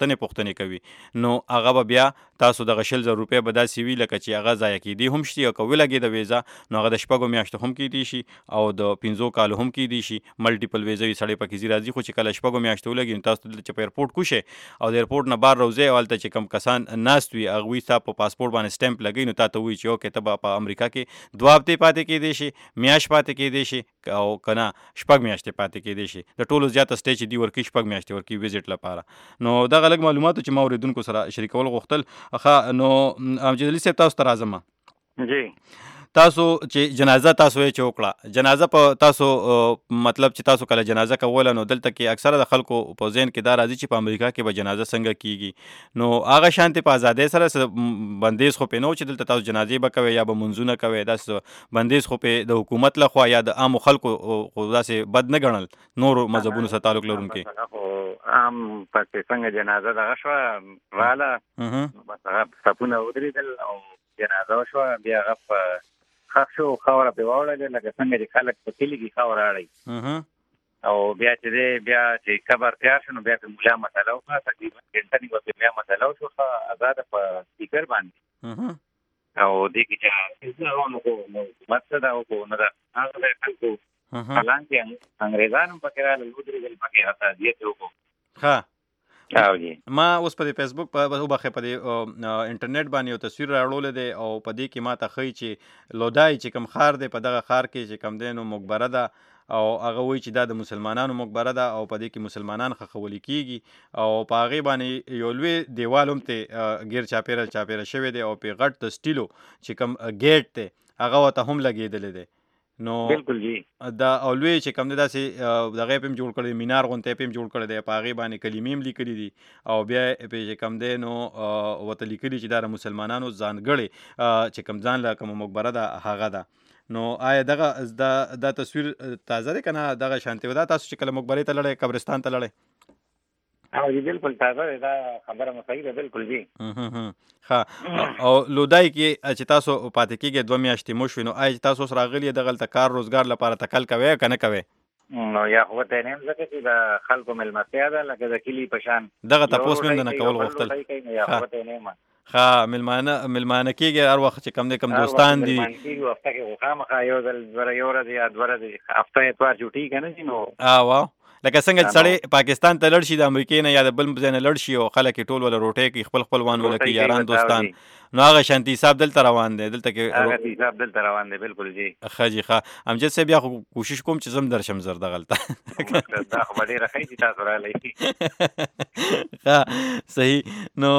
Speaker 7: تېروتنې پوښتنې کوي نو هغه به بیا تاسو دغه شل زره روپۍ به داسې وي لکه چې هغه ضایع کېدی هم شي او که ولګېده ویزا نو هغه د شپږو میاشتو هم کېدی شي او د پنځو کالو هم کېدی شي ملټیپل ویزا وي سړی پکې ځي راځي خو چې کله شپږو میاشتو ولګي نو تاسو دلته چې په ایرپورټ کوشئ او د ایرپورټ نه بار راوځئ او هلته چې کوم کسان ناست وي هغوی ستا په پاسپورټ باندې سټمپ لګوي نو تا ته وایي چې اوکې ته به په امریکا کې دوه هفتې پاتې کېدی شي میاشت پاتې کېدی شي او که نه شپږ میاشتې پاتې کېدی شي د ټولو زیاته سټې چې دي ورکوي شپږ میاشتې ورکوي ویزټ لپاره نو دغه لږ معلوماتو چې ما اورېدونکو سره شریکول غوښتل ښه نو امجد علي صاحب تاسو ته راځم
Speaker 9: جی
Speaker 7: تاسو چې جنازه تاسو یې چې وکړه جنازه په تاسو مطلب چې تاسو کله جنازه کوله نو دلته کې اکثره د خلکو په ذهن کې دا راځي چې په امریکا کې به جنازه څنګه کیږي نو هغه شانتې په ازادۍ سره بندیز خو پې نه و چې دلته تاسو جنازې به کوئ یا به منځونه کوئ داسې بندیز خو پې د حکومت لخوا یا د عامو خلکو خو داسې بد نه ګڼل نورو مذهبونو سره تعلق لرونکي
Speaker 9: عام پکې څنګه جنازه دغه شوه راله بس هغه صفونه ودرېدل او جنازه وشوه بیا هغه په خښ شو خاوره پرې واوړلې لکه څنګه چې خلک په کلي کې خاوره اړوي او بیا چې دی بیا چې قبر تیار شو نو بیا پرې ملا مسله وکړه تقریبا ګنټه نیمه پرې بیا مسله وشوه ښه ازاده په سپیکر باندې او دې کې چې هغه نو حکومت څه دا وکړو نو دا هغه د خلکو حالانکې انګریزان هم پکې راغلل ودرېدل پکې راته دیت یې وکړو
Speaker 7: ښه
Speaker 9: ما
Speaker 7: اوس په فیسبوک په وبخې په انټرنیټ باندې یو تصویر راوړلی دی او په دې کې ما ته ښیي چې لودای چې کوم ښار دی په دغه ښار کې چې کوم دی نو مقبره ده او هغه وایي چې دا د مسلمانانو مقبره ده او په دې کې مسلمانان ښخولی کېږي او په هغې باندې یو لوی دیوال هم ترې ګیر چاپېره چاپېره شوی دی او پرې غټ د سټیلو چې کوم ګیټ دی هغه ورته هم لګېدلی دی نو
Speaker 9: بالکل جی
Speaker 7: دا او لوی چې کوم دی داسې دغه یې پې هم جوړ کړی مینار غوندې یې پې هم جوړ کړی دی په هغې باندې کلمې هم لیکلي دي او بیا یې پې چې کوم دی نو ورته لیکلي چې دا د مسلمانانو ځانګړې چې کوم ځان له کومه مقبره ده هغه ده نو آیا دغه دا دا تصویر تازه دی که نه دغه شانتې و دا تاسو چې کله مقبرې ته لړئ قبرستان ته لړئ
Speaker 9: او جی بالکل تازه دی دا خبره مو صحیح ده بالکل جی
Speaker 7: ښه او لودای کې چې تاسو پاتې کېږئ دوه میاشتې مو شوې نو آیا چې تاسو اوس راغلي دغلته کار روزګار لپاره تکل کوئ که نه کوئ
Speaker 9: نو یا خو ته نه یم ځکه چې د خلکو مېلمستیا ده لکه د کلي په شان
Speaker 7: دغه تپوس مې هم د نه کول غوښتل
Speaker 9: یا خو ته نه یم
Speaker 7: ښه مېلمانه مېلمانه کېږي هر وخت چې کوم دی کوم دوستان دي
Speaker 9: مېلمانه کېږي هفته کې خو خامخا یو ځل یو ورځ یا دوه ورځې هفته اتوار چوټي که نه شي نو
Speaker 7: واو لکه څنګه چې سړی پاکستان ته لړ شي د امریکې نه یا د بل ځای نه لړ شي او خلک یې ټول وله روټۍ کوي خپل خپلوان وله کوي یاران دوستان نو هغه شانتي حساب دلته روان دی دلته کې
Speaker 9: هغه حساب دلته روان دی بالکل جی
Speaker 7: ښه جي ښه امجد صاحب بیا خو کوشش کوم چې زه هم درشم زر دغلته
Speaker 9: دا خو به ډېره ښه چې تاسو راغلی
Speaker 7: ښه صحیح نو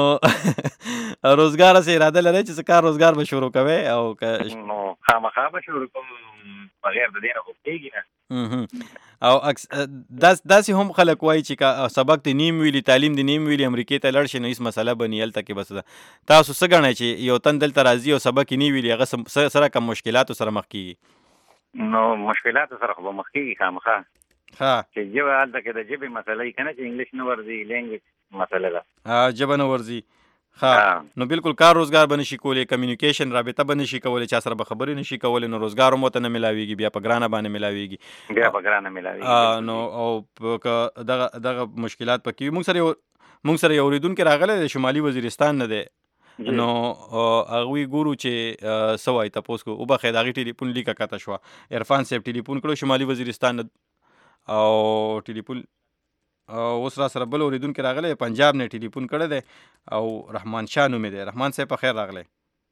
Speaker 7: روزګار هسې اراده لرئ چې څه کار روزګار به شروع کوئ او
Speaker 9: نو خامخا به شروع کوم بغیر د دې نه خو کېږي نه
Speaker 7: او داسې هم خلک وایي چې سبق دې نیم ویلي تعلیم دې نیم ویلي امریکې ته لړ شي نو هېڅ مسله به نه هلته کې بس ده تاسو څه ګڼئ چې یو تن دلته راځي او سبق یې نه ویلي هغه سره کوم مشکلاتو سره مخ کېږي
Speaker 9: نو مشکلاتو سره خو به مخ کېږي خامخا
Speaker 7: ښه
Speaker 9: چې ژبه هلته کې د ژبې مسله وي که نه چې انګلیش نه ورځي لینګویج مسله ده
Speaker 7: ژبه نه ورځي ښه نو بالکل کار روزګار به نشي کولی کمیونیکیشن رابطه به نشي کولی چا سره به خبرې نشي کولی نو روزګار هم ورته نه میلاویږي بیا په ګرانه باندې میلاویږي
Speaker 9: بیا په ګرانه میلاویږي
Speaker 7: نو او که دغه دغه مشکلات پکې وي موږ سره یو موږ سره یو اورېدونکی راغلی دی شمالي وزیرستان نه دی نو هغوی ګورو چې څه وایي تپوس کو وبخئ د هغې ټلیفون لیکه کته شوه عرفان صاحب ټلیفون کړو شمالي وزیرستان نه او ټلیفون اوس را سره بل اورېدونکی راغلی پنجاب نه ټلیفون کړی دی او رحمان شاه نومې دی رحمان صاحب په خیر راغلی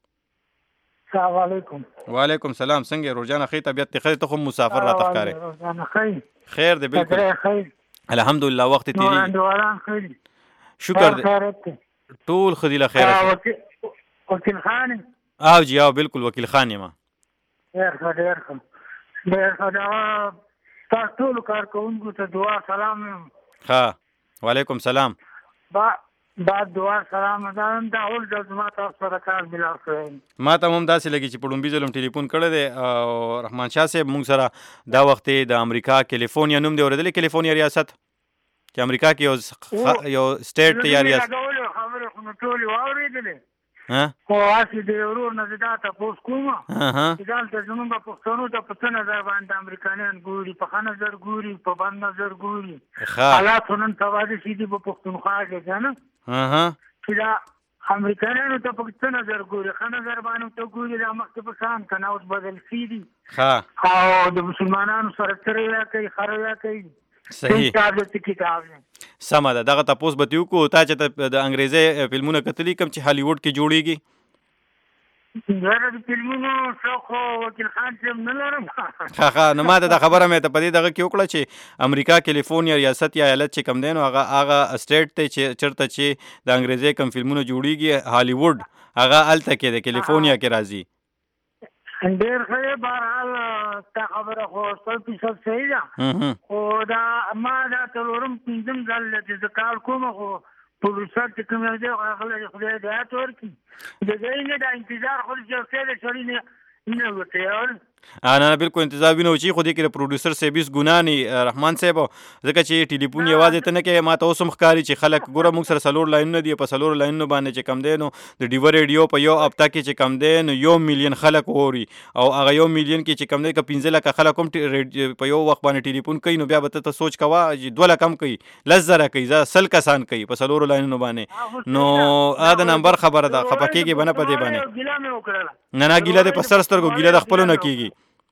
Speaker 11: السلام علیکم
Speaker 7: وعلیکم سلام څنګه یې روزانه ښې طبیعت دې ښه دی ته خو مسافر راته ښکارې
Speaker 11: روزانه ښه
Speaker 7: خیر دی بالکل الحمدلله وخت یې تېرېږي
Speaker 11: انډیوالان ښه دي
Speaker 7: شکر دی ټول ښه دي له خیره
Speaker 11: وکیل خان
Speaker 7: او جی او بالکل وکیل خان یم
Speaker 11: ډېر ښه ډېر ښه ډېر ښه دغه تاسو ټولو کارکوونکو ته دعا سلام یم
Speaker 7: ښه وعلیکم سلام
Speaker 11: بعد دعا سلام دا دا اول ځل زما تاسو سره کار ملاو شوی
Speaker 7: ما ته هم داسې لګي چې په لومبي ځل هم ټلیفون کړی دی او رحمان شاه صاحب موږ سره دا وخت د امریکا کیلیفورنیا نوم دی اورېدلی کیلیفورنیا ریاست چې امریکا کې یو یو سټیټ یا ریاست
Speaker 11: خبرې خو نو ټولې واورېدلې خو هسې د یو ورور نه زه دا تپوس کوم چې دلته زمونږ به پښتنو ته په څه نظر باندې امریکایان ګوري په ښه نظر ګوري په بد نظر ګوري حالات خو نن سبا داسې دي په پښتونخوا کې که نه چې دا امریکایانو ته په څه نظر ګوري، ښه نظر باندې ته ګوري، دا مخکې په شان که نه اوس بدل شي دي او د مسلمانانو سره څه رویه کوي، ښه رویه کوي.
Speaker 7: صحیح سمه ده. دغه تپوس به دې وکړو تا چې د انګریزي فلمونه کتلي کوم چې هالیوډ کې جوړیږي؟
Speaker 11: یاره د فلمونو شوق خو وکیل خان صاحب نه لرم.
Speaker 7: ښه ښه نو ما ته دا خبره مې ته په دې دغه کې وکړه چې امریکا کیلیفورنیا ریاست یا ایالت چې کوم دی نو هغه هغه سټیټ دی چې چېرته چې د انګریزي کوم فلمونه جوړیږي هالیوډ هغه هلته کې دی کیلیفورنیا کې راځي.
Speaker 11: ډېر ښه بهرحال تا خبره خو سل فیصد صحیح ده، خو دا ما دا څلورم پنځم ځل چې زه کار کوم خو پروډوسر چې کوم دی هغه له خدای هدایت ورکړي د دې نه دا انتظار خو چې څه د سړي نه نه وته
Speaker 7: نه نه بالکل انتظار وینو چې خو دې کې پروډوسر صاحب هیڅ ګناه نه رحمان صاحب ځکه چې ټلیفون یوازې ته نه کې ما ته اوس هم ښکاري چې خلک ګوره موږ سره څلور لاینونه دي په څلورو لاینونو باندې چې کم دی نو د ډیوه ریډیو په یو هفته کې چې کم دی نو یو میلیون خلک اوري او هغه یو میلیون کې چې کم دی که پنځه لکه خلک هم په یو وخت باندې ټلیفون کوي نو بیا به ته سوچ کوه چې دوه لکه هم کوي لس زره کوي زه سل کسان کوي په څلورو لاینونو باندې نو دا د نمبر خبره ده خفه کېږي به نه په دې باندې نه نه ګیله دې په سر سترګو ګیله د خپلو نه کېږي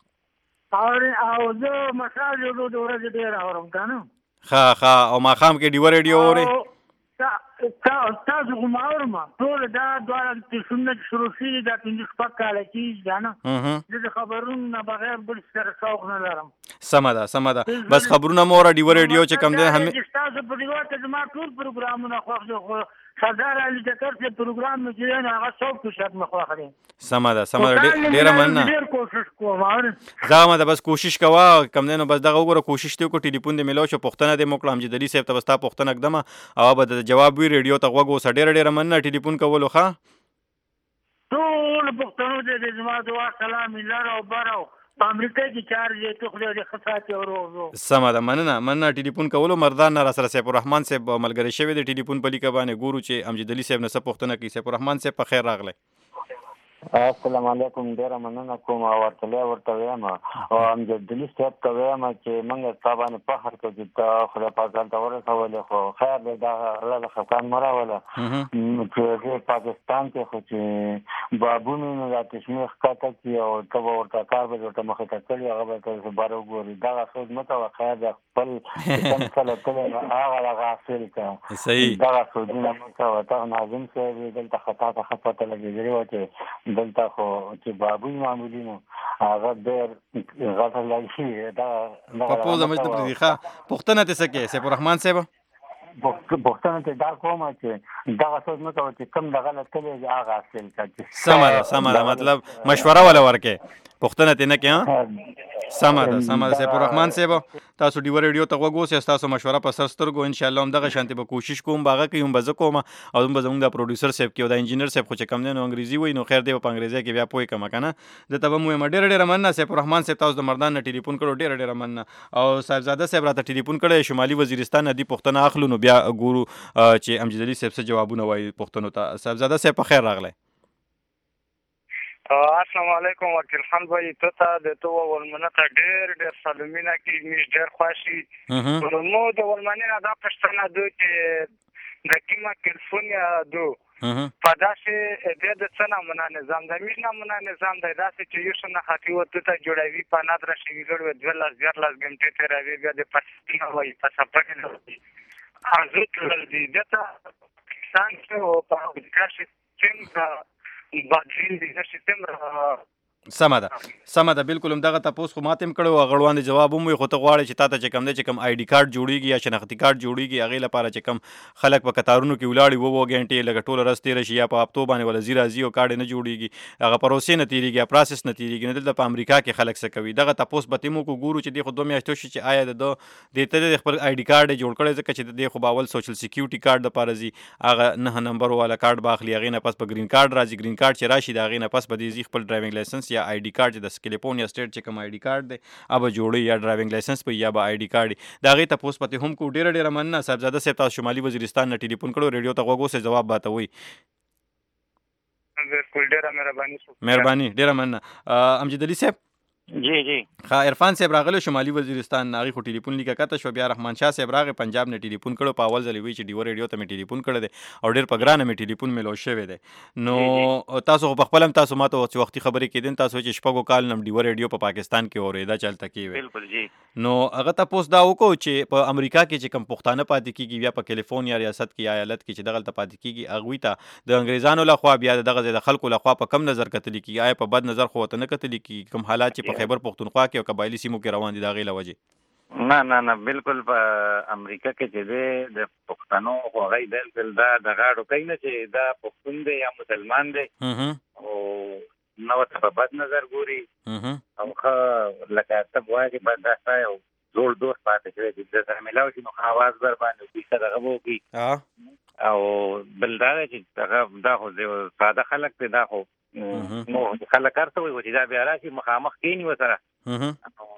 Speaker 11: او زه مساج یو د ورځې ډېر اورم که نه
Speaker 7: ښه ښه او ماښام کې ډیوه ریډیو اورې
Speaker 11: تاسو خو ما اورم ټول دا دواړه تلفونونه چې شروع شوي دا پنځه شپږ کاله کېږي که نه زه د خبرونو نه بغیر بل سره شوق نه لرم.
Speaker 7: سمه ده سمه ده بس خبرونه مو اوره ډیوه ریډیو چې کوم دی
Speaker 11: همې ستاسو په ډیوه کې زما ټول پروګرامونه خوښ دي خو سردار علي ټکر چې پروګرام مې چې دی نو هغه سو فیصد مې خوښ دی.
Speaker 7: سمه ده سمه ده ډېره مننه.
Speaker 11: ډېر کوشش کوم
Speaker 7: زه ده بس کوشش کوه کم دی نو بس دغه وګوره کوشش دې وکړو ټلیفون دې میلاو شو پوښتنه دې مو کړه حمجد علي صاحب ته به ستا پوښتنه ږدمه او به د جواب وي ریډیو ته غوږ اوسه. ډېره ډېره مننه ټلیفون کولو. ښه
Speaker 11: ټول پښتنو ته زما دعا سلام لر او بر او په امریکا کې چارج یې ته خدای دې ښه ساتي ورو.
Speaker 7: سمه ده مننه مننه ټلیفون کولو. مردان نه راسره سیف الرحمن صاحب ملګری شوی دی ټلیفون په لیکه باندې ګورو چې امجد علي صاحب نه څه پوښتنه کوي. سیف الرحمن صاحب په خیر راغلی.
Speaker 12: السلام علیکم. ډېره مننه کوم او ورته ورته وایم او امجد علي صاحب ته وایم چې موږ تا باندې فخر کوو چې ته خدای پاک هلته ورسولې خو خیر دی دا الله له خفګان مه راوله چې پاکستان کې خو چې بابونو نو دا کشمیر ښکته کړي او ته به ورته کار به ورته مخې ته کړي هغه به ته باره وګوري دغه سوچ مه کوه خیر دی خپل کم کله تللی نو هغه دغه حاصل کړه دغه سوچونه مه کوه. ته ناظم صاحب دلته خطا ته ښه پته لګېدلې وه چې دلته خو چې بابوی معمولي نو هغه ډېر غټه لګي
Speaker 7: په پوزه مې ته پرېږدي. ښه پوښتنه دې څه کوې سیف الرحمن صاحب؟
Speaker 12: پوښتنه ته دا کومه چې دغه سوچ مه کوه چې کوم دغه له تللی هغه حاصل کړه.
Speaker 7: سمه ده سمه ده مطلب مشوره وله ورکې پوښتنه دې نه کوې. سمه ده سمه ده سیف الرحمن صاحب تاسو ډیوه ریډیو ته غوږ اوسئ ستاسو مشوره په سر سترګو انشاءالله همدغه شانتې به کوشش کوم به هغه کوي هم به زه کوم او هم به زموږ د پروډیوسر صاحب کې او د انجینر صاحب خو چې کم دی نو انګریزي وایي نو خیر دی به په انګریزي کې بیا پوه کړم که نه ده ته به م ویم. ډېره ډېره مننه سیف الرحمن صاحب تاسو د مردان نه ټلیفون کړو. ډېره ډېره مننه او صاحبزاده صاحب راته ټلیفون کړی شمالي وزیرستان نه دي پوښتنه اخلو نو بیا ګورو چې امجد علي صاحب څه جوابونه وایي پوښتنو ته. صاحبزاده صاحب په خیر راغلی.
Speaker 13: السلام علیکم وکیل خان بھائی ته ته د تو ولمنه ته ډېر ډېر سلامونه کې مې ډېر خوښي نو د ولمنه نه دا پښتنه دوی چې د کیما کیلیفورنیا دو په داسې د د څه نامونه نظام د میش نامونه نظام دی داسې چې یو څه نه خاطي ورته ته جوړوي په نادره شوي لوړ دوه لاس دیارلس ګنټې تېروي بیا د پاکستان وایي په سفر کې ارزو تلل دي دته پاکستان کې او په امریکا کې څنګه بدلین دي سیستم
Speaker 7: سمه ده سمه ده بالکل همدغه تپوس خو ماته هم کړی و هغه وړاندې جواب هم وي خو ته غواړې چې تا ته چې کوم دی چې کوم آی ډي کارډ جوړېږي یا شناختي کارډ جوړېږي هغې لپاره چې کوم خلک په کتارونو کې ولاړ وي اووه اووه ګنټې لکه ټوله ورځ تېره شي یا په هفتو باندې وله ځي راځي او کارډ یې نه جوړېږي هغه پروسې نه تېرېږي یا پراسس نه تېرېږي نو دلته په امریکا کې خلک څه کوي دغه تپوس به تېم وکړو ګورو چې دې خو دوه میاشتو شي چې آیا د ده دې ته د خپل آی ډي کارډ یې جوړ کړی ځکه چې د دې خو به اول سوشل سیکیورټي کارډ دپاره ځي هغه نهه نمبر والا کارډ به اخلي هغې نه پس په ګرین کارډ راځي ګرین کارډ چې راشي د هغې نه پس به دې ځي خپل ډرایوینګ لایسنس یا آی ډي کارډ چې د کیلیفورنیا سټیټ چې کوم آی ډي کارډ دی هغه جوړوي یا ډرایوینګ لایسنس په یا به آی ډي کارډ د هغې تپوس پتې هم کو ډېره ډېره مننه صاحبزاده صاحب تاسو شمالي وزیرستان نه ټلیفون کړو ریډیو ته غوږ اوسئ جواب به ته وایي.
Speaker 13: بالکل ډېره مهرباني
Speaker 7: مهرباني ډېره مننه. امجد علي صاحب
Speaker 9: جی جی
Speaker 7: ها عرفان صاحب راغلو شمالي وزیرستان هغه خو ټلیفون لیکه کته شو بیا رحمان شاه صاحب راغی پنجاب نه ټلیفون کړو په اول ځل وی چې ډیو ریډیو ته می ټلیفون کړی دی او ډیر په ګرانه می ټلیفون ملو شوی دی نو تاسو په خپل هم تاسو ماته وختي خبرې کیدین تاسو چې شپږو کال نم ډیو ریډیو په پاکستان کې اوریدا چلته کیوي
Speaker 9: بالکل جی
Speaker 7: نو هغه تاسو دا وکړو چې په امریکا کې چې کم پښتانه پاتې کیږي بیا په کیلیفورنیا ریاست کې ایالت کې چې دغه پاتې کیږي هغه ته د انګریزانو لخوا بیا دغه د خلکو لخوا په کم نظر کتل کیږي آیا په بد نظر خو ته نه کتل کیږي کوم حالات چې په خیبر پختونخوا کې او قبایلی سیمو کې روان دي دا غي لوجه
Speaker 9: نه نه نه بالکل په امریکا کې چې د پښتنو خو غي بالکل دا د غاړو کوي نه چې دا پښتون دی یا مسلمان دی او نو ته په بد نظر ګوري او خو لکه ته وایي په داسه یو زول دوست پاتې کړی چې د ملاو چې نو आवाज بر باندې کیسه دغه وو کی او بلدار چې هغه دا خو ساده خلک ته دا خو نو خلک کارته وي چې دا بیا راشي مخامخ کینی وسره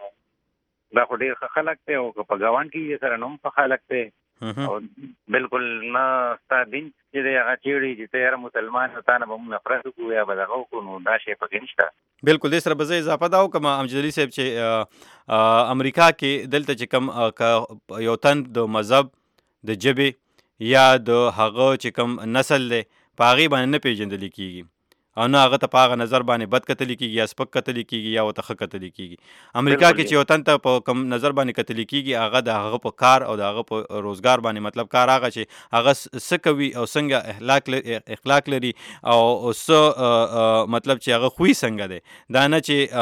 Speaker 9: دا خو ډیر خلک ته او په ګاون کې سره نوم په خلک ته او بالکل نه ستا دین چې هغه چیړي چې ته مسلمان ته نه به نفرت کوو یا به دغه کو نو دا شی پکې نشته
Speaker 7: بالکل دې سره به زه اضافه دا وکم امجد علي صاحب چې امریکا کې دلته چې کم یو تن د مذهب د جبې یا د هغه چې کم نسل دی په هغې باندې نه پیژندل کېږي او نه هغه ته په هغه نظر باندې بد کتلی کېږي یا سپک کتلی کېږي یا ورته ښه کتلی کېږي امریکا کې چې یو تن ته په کم نظر باندې کتلی کېږي هغه د هغه په کار او د هغه په روزګار باندې مطلب کار هغه چې هغه څه کوي او څنګه اخلاق اخلاق لري او څه مطلب چې هغه خوی څنګه دی دا نه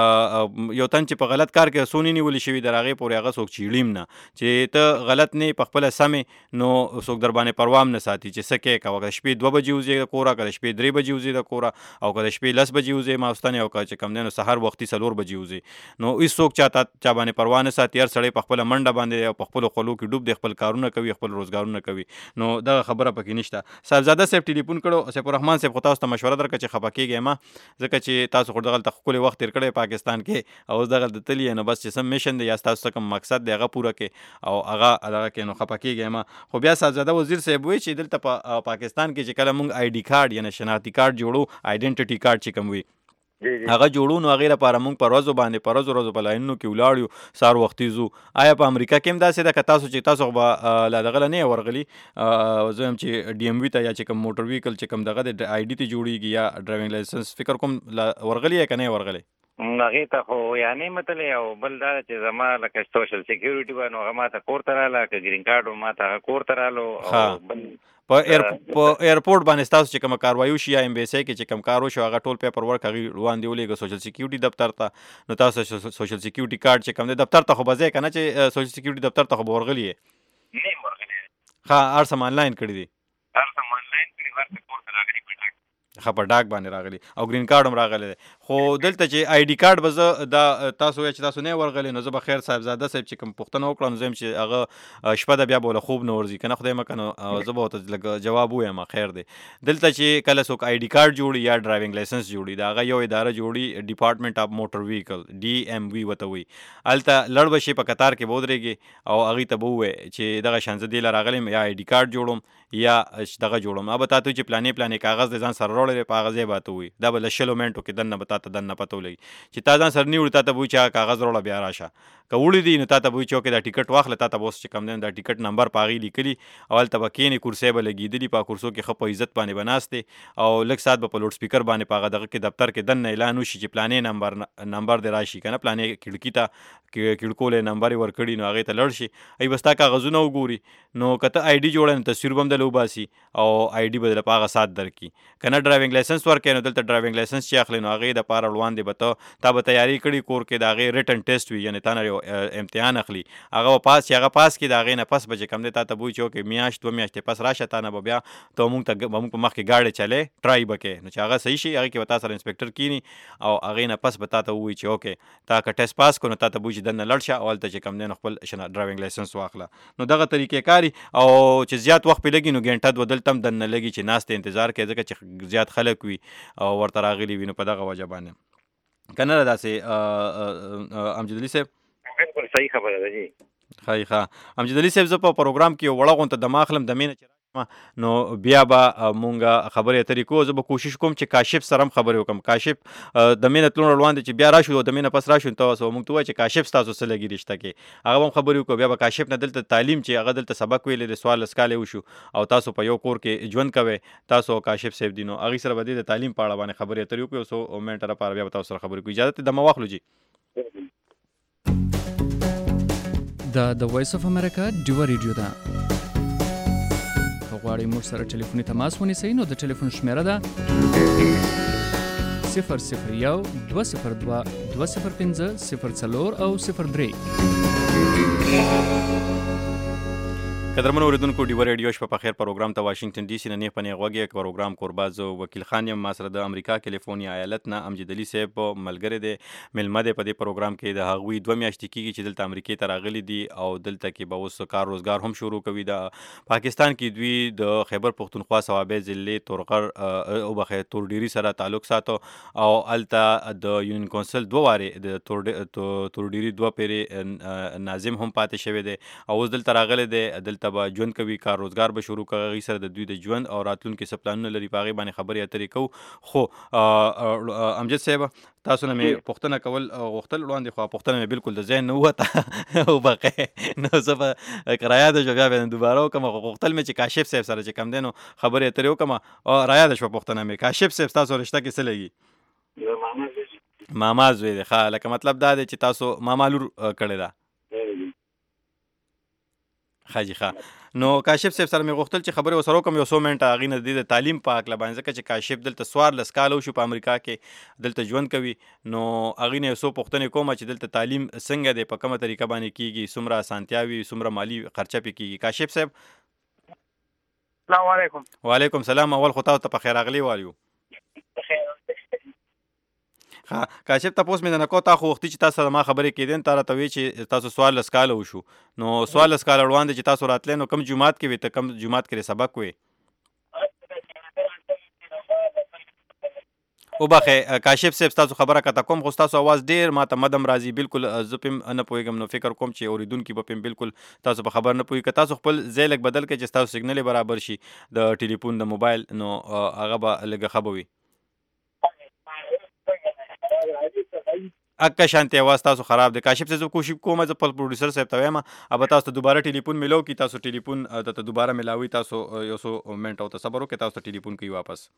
Speaker 7: چې یو تن چې په غلط کار کې سونی نیولی شوي د هغې پورې هغه څوک چیړیم نه چې ته غلط نه په خپله سمې نو څوک در باندې پروام نه ساتي چې څه کوې کوه که شپې دوه بجې وځې د کوره که د شپې درې بجې وځې د کوره او که د شپې لس بجې وځې ماوستن او که چې کوم دی نو سهار وختي څلور بجې وځې نو هېڅوک چا چا باندې پروا نه ساتي هر سړی په خپله منډه باندې او په خپلو خولو کې ډوب دی خپل کارونه کوي خپل روزګارونه کوي نو دغه خبره پکې نشته صاحبزاده صاحب ټلیفون کړو سیف الرحمن صاحب خو تاسو ته مشوره درکړه چې خفه کېږئ ما ځکه چې تاسو خو دغلته ښکلی وخت تېر کړی پاکستان کې او اوس دغلته تللي نو بس چې سم میشن دی یا ستاسو څه کوم مقصد دی هغه پوره کړې او هغه دغه کې نو خفه کېږئ ما خو بیا صاحبزاده وزیر صاحب وایي چې دلته په پاکستان کې چې کله موږ آی ډي کارډ یعنې شناختي کارډ جوړو آیډنټټي کارډ چې کوم وي هغه جوړو نو هغې لپاره موږ په ورځو باندې په ورځو ورځو په لاینونو کې ولاړ یو سهار وختي ځو آیا په امریکا کې هم داسې ده که تاسو چې تاسو به لا دغه له نه یې ورغلي زه یم چې ډي ایم وي ته یا چې کوم موټر ویکل چې کوم دغه د آی ډي ته جوړېږي یا ډرایوینګ لایسنس فکر کوم ورغلي یا که نه یې ورغلی
Speaker 9: هغې ته خو یعنې متلی او بل دا چې زما لکه سوشل سیکیورټي به نو هغه ما ته کور ته راله که ګرین کارډ و ما ته هغه کور ته رالو او بل
Speaker 7: په ایرپورټ باندې ستاسو چې کومه کاروایي وشي یا ایمبیسۍ کې چې کوم کار وشو هغه ټول پیپر ورک هغې وړاندې ولېږه سوشل سیکیورټي دفتر ته نو تاسو سوشل سیکیورټي کارډ چې کوم دی دفتر ته خو به ځئ که نه چې سوشل سیکیورټي دفتر ته خو به ورغلي یې
Speaker 9: نه یم ورغلی
Speaker 7: ښه هر څه م آنلاین کړي دي
Speaker 9: هر څه م آنلاین کړي هر څه کور ته راغلي په ډاک
Speaker 7: ښه په ډاک باندې راغلي او ګرین کارډ هم راغلی دی خو دلته چې آی ډي کارډ به زه دا تاسو وایئ چې تاسو نه یې ورغلی نو زه به خیر صاحبزاده صاحب چې کوم پوښتنه وکړه نو زه یم چې هغه شپه ده بیا به له خوب نه ورځي که نه خدای مکړه نو زه به ورته لږ جواب ووایم خیر دی دلته چې کله څوک آی ډي کارډ جوړي یا ډرایوینګ لایسنس جوړي د هغه یو اداره جوړي ډپارټمنټ اف موټر ویکل ډي ایم وي ورته وایي هلته لړ به شي په قطار کې به ودرېږي او هغوی ته به ووایې چې دغه شان زه دې له راغلی یم یا آی ډي کارډ جوړوم یا دغه جوړوم هغه به تا ته وایي چې پلانې پلانې کاغذ دی ځان سره راوړی دی په هغه ځای به ته وایي دا به له شلو منټو کې دننه به تا ته دننه پته ولګي چې تا ځان سره نه وړي تا ته به وایي چې هغه کاغذ راوړه بیا راشه که وړي دي نو تا ته به وایي چې اوکې دا ټیکټ واخله تا ته به اوس چې کوم دی دا ټیکټ نمبر په هغې لیکلي او هلته به کښېنې کرسۍ به لګېدلي په کورسو کې ښه په عزت باندې به ناست دی او لږ ساعت به په لوډ سپیکر باندې په هغه دغه کې دفتر کې دننه اعلان وشي چې پلانې نمبر نمبر دې راشي که نه پلانې کړکي ته کړکولی نمبر یې ورکړي نو هغې ته لړ شي ای به ستا کاغذونه وګوري نو که ته آی ډي جوړه نو تصویر به هم دله وباسي او آی ډي به دله په هغه سات درکړي که نه ډرایوینګ لایسنس ورکوي نو دلته ډرایوینګ لایسنس چې اخلي نو هغې دپاره وړاندې به ته تا به تیاري کړي کور کې د هغې ریټن ټیسټ وي یعنې تا نه یو امتحان اخلي هغه به پاس چې هغه پاس کړي د هغې نه پس به چې کوم دی تا ته به وایي چې اوکې میاشت دوه میاشتې پس راشه تا نه به بیا ته مونږ ته به مونږ په مخکې ګاډی چلی ټرای به کوې نو چې هغه صحیح شي هغې کې به تا سره انسپکټر کښېني او هغې نه پس به تا ته ووایي چې اوکې تا که ټیسټ پاس کړو نو تا ته به وایي چې دننه لړ شه او هلته چې کوم دی نو خپل ډرایوینګ لایسنس واخله نو دغه طریقې کاري او چې زیات وخت پرې لګي نو ګنټه دوه دلته هم دننه لګي چې ناست انتظار کوي ځکه چې زیات خلک وي او ورته راغلي وي نو په دغه وجه باندې که نه ده داسې امجد علي صاحب
Speaker 9: بالکل صحیح خبره ده جی
Speaker 7: ښایي ښه امجد علي صاحب زه په پروګرام کې یو وړه غونته دمه اخلم دمې نه چې نو بیا به مونږه خبرې اترې کوو. زه به کوشش کوم چې کاشف سره هم خبرې وکړم. کاشف د مینه تلون روان دی چې بیا راشو د مینه پس راشو تاسو مونږ ته وایي چې کاشف ستاسو څه لګي رشته کې هغه هم خبرې وکړو. بیا به کاشف نه دلته تعلیم چې هغه دلته سبق ویلی دی سوال لسکالی وشو او تاسو په یو کور کې ژوند کوئ تاسو کاشف صاحب دي نو هغې سره به دې د تعلیم په اړه باندې خبرې اترې وکړو. څو منټه لپاره بیا به تاسو سره خبرې کوو. اجازه دمه واخلو جي.
Speaker 10: دا د وایس اف امریکا ډیوه ریډیو ده. که غواړئ موږ سره ټلیفوني تماس ونیسئ نو د ټلیفون شمیره ده صفر صفر یو دوه صفر دوه دوه صفر پنځه صفر څلور او صفر درې.
Speaker 7: قدرمنو اوریدونکو ډیوه ریډیو شپه په خیر پروګرام ته واشنگټن ډي سي نه نیغ په نیغ غوږ یې پروګرام کوربا زه وکیل خان یم. ما سره د امریکا کیلیفورنیا ایالت نه امجد علي صاحب ملګری دی میلمه دی په دې پروګرام کې. د هغوی دوه میاشتې کېږي چې دلته امریکې ته راغلي دي او دلته کې به اوس کار روزګار هم شروع کوي. د پاکستان کې دوی د خیبر پښتونخوا صوابع ضلع تورغر او بخیر تورډیري سره تعلق ساتو او هلته د یونین کونسل دوه وارې د تورډیري دوه پیرې ناظم هم پاتې شوی دی او اوس دلته راغلی دی. دلته به ژوند کوي کار روزګار به شروع کوي. هغې سره د دوی د ژوند او راتلونکي څه پلانونه لري په هغې باندې خبرې اترې کوو. خو امجد صاحب تاسو نه مې پوښتنه کول غوښتل وړاندې خو پوښتنه مې بالکل د ذهن نه ووته وبخښئ نو زه به که رایاده شوه بیا به دوباره وکړم. خو غوښتل مې چې کاشف صاحب سره چې کوم دی نو خبرې اترې وکړم او رایاده شوه پوښتنه مې. کاشف صاحب ستاسو رشته کې څه لګي؟ ماما زوی دی. ښه لکه مطلب دا دی چې تاسو ماما لور کړې ده. ښه جي ښه. نو کاشف صاحب سره مې غوښتل چې خبرې ورسره وکړم یو څو منټه هغې نه د دې د تعلیم په هکله باندې ځکه چې کاشف دلته څوارلس کاله وشو په امریکا کې دلته ژوند کوي نو هغې نه یو څو پوښتنې کوم چې دلته تعلیم څنګه دی په کومه طریقه باندې کېږي څومره اسانتیاوي څومره مالي خرچه پې کېږي. کاشف صاحب
Speaker 11: السلام علیکم.
Speaker 7: وعلیکم سلام. اول خو تاسو ته په خیر راغلی وایو. ښه کاشف تپوس مې نه کو تا خو وختي چې تاسو سره ما خبرې کېدین تا راته وایي چې تاسو څوارلس کاله وشو نو څوارلس کاله وړاندې چې تاسو راتلی نو کوم جومات کې وې ته کوم جومات کې سبق وې؟ وبخې کاشف صاحب ستاسو خبره کته کوم خو ستاسو اواز ډېر ما ته مدم راځي بالکل زه پم نه پوهېږم نو فکر کوم چې اورېدونکي به پم بالکل تاسو په خبر نه پوهېږي. که تاسو خپل ځای لږ بدل کړئ چې ستاسو سیګنل یې برابر شي د ټلیفون د موبایل نو هغه به لږه ښه به وي. اکه شانتي اواز تاسو خراب دی. کاشف صاحب کوشش کوم زه خپل پروډوسر صاحب ته وایم ابه تاسو ته دوباره ټلیفون ملو کی تاسو ټلیفون ته دوباره ملاوي تاسو یو څو منټ او ته صبر وکړئ تاسو ټلیفون کوي واپس.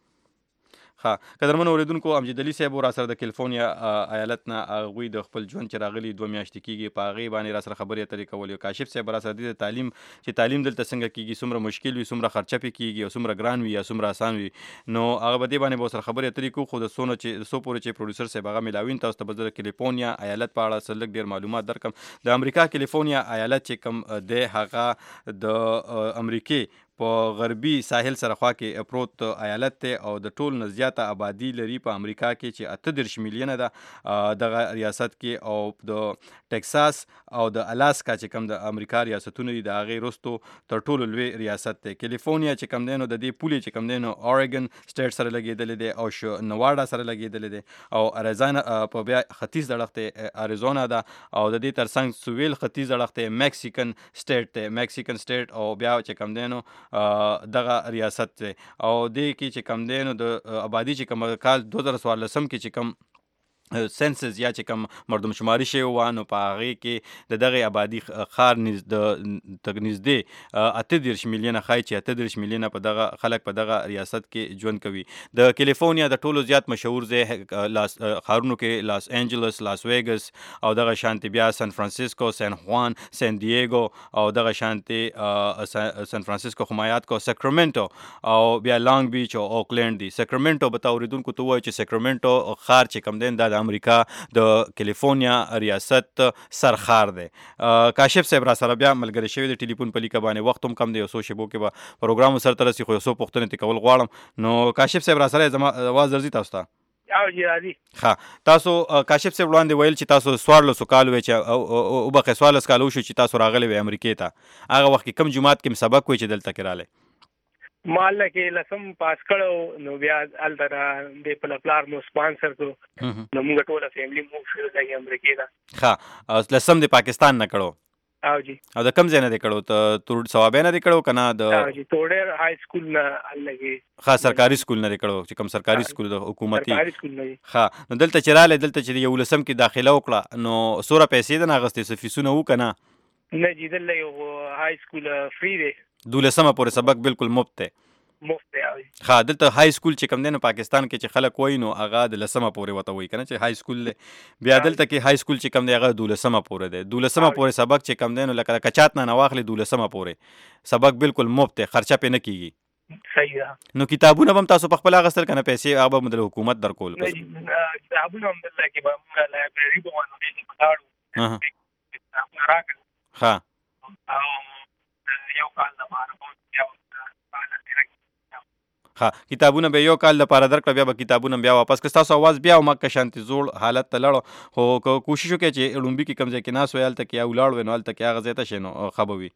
Speaker 7: ښه قدرمنو اوریدونکو امجد علي صاحب را سره د کیلیفورنیا ایالت نه هغوی د خپل ژوند چې راغلي دوه میاشتې کېږي په هغې باندې را سره خبرې اترې کولې. کاشف صاحب را سره د تعلیم چې تعلیم دلته څنګه کېږي څومره مشکل وي څومره خرچه پې کېږي او څومره ګران وي یا څومره اسان وي نو هغه به دې باندې به ورسره خبرې اترې کوو. خو د څونه چې څو پورې چې پروډوسر صاحب هغه ملاوین تاسو ته به زه د کیلیفورنیا ایالت په اړه څه لږ ډېر معلومات درکړم. د امریکا کیلیفورنیا ایالت چې کوم دی هغه د امریکې په غربي ساحل سره خوا کې پروت ایالت دی او د ټول نه زیاته آبادي لري په امریکا کې چې اته دېرش میلیونه ده دغه ریاست کې او د ټکساس او د الاسکا چې کوم د امریکا ریاستونه دي د هغې وروستو تر ټولو لوی ریاست دی. کیلیفورنیا چې کوم دی نو د دې پولې چې کوم دی نو اورېګن سټیټ سره لګېدلی دی او نواډا سره لګېدلی دی او اریزانا په بیا ختیځ اړخ دی اریزونا ده او د دې تر څنګ سویل ختیځ اړخ دی میکسیکن سټیټ دی میکسیکن سټیټ او بیا چې کوم دی نو دغه ریاست دی او دې کې چې کم دی نو د آبادي چې کوم کال دوه زره څوارلسم کې چې کم سنسز یا چې کوم مردم شماري شوی وه نو په هغې کې د دغې آبادي ښار د نږدې اته دېرش میلیونه ښایي چې اته دېرش میلیونه په دغه خلک په دغه ریاست کې ژوند کوي. د کیلیفورنیا د ټولو زیات مشهور ځای لاس ښارونو کې لاس انجلس لاس ویګس او دغه شانتې بیا سن فرانسیسکو سن خوان سن دیګو او دغه شانتې سن فرانسیسکو خمایات کو سیکرامنټو او بیا لانګ بیچ او اوکلینډ دي. سیکرامنټو به تا اورېدونکو ته ووایي چې سیکرامنټو ښار چې کوم دی دا د امریکا د کیلیفورنیا ریاست سرخار دی. کاشف صاحب را سره بیا ملګری شوی د ټلیفون په لیکه باندې وخت هم کم دی یو څو شیبو کې به پروګرام سره ته رسي خو یو څو پوښتنې ترې کول غواړم نو کاشف صاحب را سره زما اواز درځي تاسو ته؟ ښه تاسو کاشف صاحب وړاندې ویل چې تاسو څوارلسو کال وی چې وبخښئ څوارلس کال وشو چې تاسو راغلی وئ امریکې ته هغه وخت کې کوم جومات کې سبق وی چې دلته کې رالی؟
Speaker 11: مال کې لسم پاس کړو نو بیا الته د خپل پلار مو سپانسر کو نو موږ ټول فیملی مو شروع کړی امریکې ته.
Speaker 7: ښه لسم د پاکستان نه کړو؟
Speaker 14: او جی
Speaker 7: او د کم ځای نه دی کړو ته تور ثوابه نه دی کړو کنه د
Speaker 14: او جی توډر های سکول نه لګي
Speaker 7: خاص سرکاري سکول نه دی کړو چې کم سرکاري سکول د حکومتي
Speaker 14: سرکاري سکول نه
Speaker 7: ها نو دلته چې رااله دلته چې یو لسم کې داخله وکړه نو سوره پیسې د ناغستې سفیسونه و کنه
Speaker 14: نه جی دلته یو های سکول فری دی
Speaker 7: دولسمه پورې سبق بالکل مفت دی
Speaker 14: مفت دی
Speaker 7: ها دلته های سکول چې کم دی نو پاکستان کې چې خلک وایي نو هغه د لسمه پورې وته وایي کنه چې های سکول دی بیا دلته کې های سکول چې کم دی هغه دولسمه پورې دی دولسمه پورې سبق چې کم دی نو لکه کچات نه واخلي دولسمه پورې سبق بالکل مفت دی خرچه پې نه کیږي
Speaker 14: صحیح ده
Speaker 7: نو کتابونه هم تاسو په خپل غسل کنه پیسې هغه به د حکومت درکول
Speaker 14: کتابونه هم دلته کې به موږ لایبرری به ونه دي پکاړو
Speaker 7: ها ها
Speaker 14: یو کال د مارو یو
Speaker 7: ها کتابونه به یو کال لپاره درکړه بیا به کتابونه بیا واپس کړه تاسو आवाज بیا مکه شانتي زوړ حالت ته لړو خو کوشش وکړئ چې لومبي کې کم ځای کې ناس ویل ته کې او لاړ ونو الته کې هغه ځای ته شنو خبوي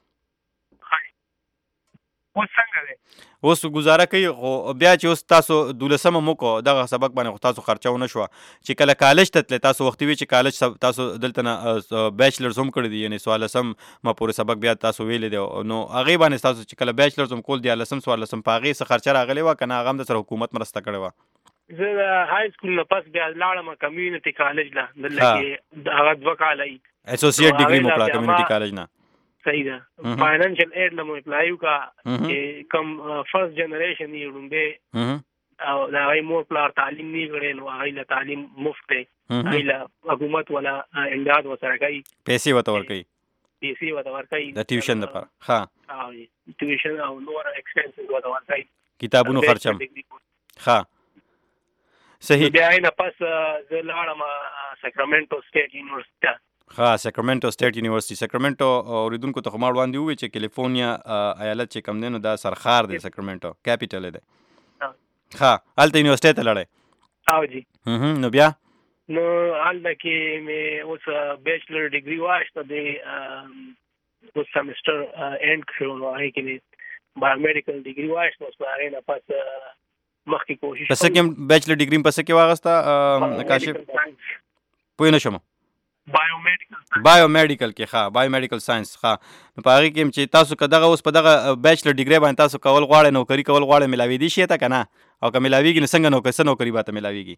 Speaker 14: اوس څنګه دی
Speaker 7: اوس گزاره کوي خو بیا چې اوس تاسو دولسمه مو کو دغه سبق باندې خو تاسو خرچاونه شو چې کله کالج ته تل تاسو وختي وی چې کالج تاسو دلته نه بیچلرز هم کړی دی یعنی سوالسم ما پورې سبق بیا تاسو ویل دی نو هغه باندې تاسو چې کله بیچلرز هم کول دی لسم سوالسم پاغي څخه خرچه راغلی و کنه هغه هم د سره حکومت مرسته کړی و
Speaker 14: زه د های سکول نه پس بیا لاړم کمیونټي کالج لا دلته کې هغه دوه کال ای
Speaker 7: اسوسییټ ډیګري مو کړه کمیونټي کالج نه
Speaker 14: صحیح ده فاینانشل ایډ لمو اپلای کا چې کم فرست جنریشن یې وړاندې او دا غي مور پلار تعلیم نه غړي نو هغه له تعلیم مفت دی هغه له حکومت ولا امداد وسره کوي
Speaker 7: پیسې وته ور کوي
Speaker 14: پیسې وته ور کوي
Speaker 7: د ټیوشن لپاره ها
Speaker 14: او ټیوشن او نور ایکسپنسز وته ور کوي
Speaker 7: کتابونو خرچم ها صحیح
Speaker 14: بیا نه پس زه لاړم ساکرامنټو سټیټ یونیورسيټي
Speaker 7: ها ساکرامنټو سټیټ یونیورسيټي ساکرامنټو اوریدونکو ته خمار وړاندې وی چې کیلیفورنیا ایالت چې کم دی نو دا سرخار دی ساکرامنټو کیپټل دی ها الته یونیورسيټي ته لړې
Speaker 14: او جی
Speaker 7: نو بیا
Speaker 14: نو الته کې مې اوس بیچلر ډیګري واشته دی اوس سمستر اینڈ کړو نو هغه کې بایومېډیکل ډیګري واشته اوس هغه نه پس مخکې کوشش
Speaker 7: پس کې بیچلر ډیګري پس کې واغسته کاشف پوه نه شم
Speaker 14: بایومېډیکل
Speaker 7: بایومېډیکل کې ښه بایومېډیکل ساينس ښه نو په هغه کې چې تاسو کداغه اوس په دغه بیچلر ډیګري باندې تاسو کول غواړئ نوکری کول غواړئ ملاوي دي شي ته کنه او که ملاويږي نو څنګه نوکری څه نوکری به ته ملاويږي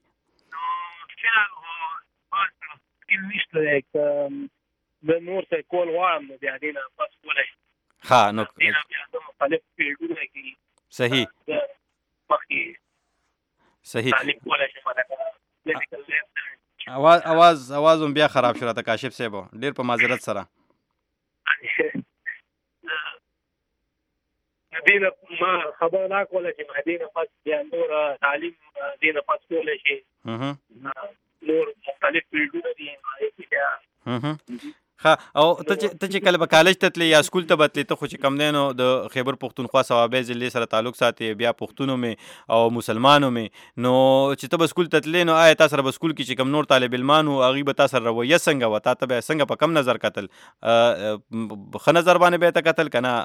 Speaker 14: سکیل نشته د نور څه کول غواړم نو بیا دینه پس کولای
Speaker 7: ها نو
Speaker 14: دینه بیا د مختلف فیلډونو کې
Speaker 7: صحیح
Speaker 14: مخکې
Speaker 7: صحیح
Speaker 14: تعلیم کولای شي مطلب
Speaker 7: اواز اواز اواز هم بیا خراب شو راته کاشف صاحب ډیر په معذرت سره
Speaker 14: دینه ما خبر نه کوله چې دینه پس بیا نور تعلیم دینه پس کولای شي نور مختلف فیلډونه دي
Speaker 7: ها او ته چې کله به کالج ته تلې یا سکول ته به تلې ته خو چې کم دی نو د خیبر پښتونخوا صوابۍ ضلع سره تعلق ساتي بیا پښتونو مې او مسلمانو مې نو چې ته به سکول ته تلې نو آیا تا سره به سکول کې چې کم نور طالب علمان وو هغوی به تا سره رویه څنګه وه تا ته به څنګه په کم نظر کتل ښه نظر باندې به یې ته کتل که نه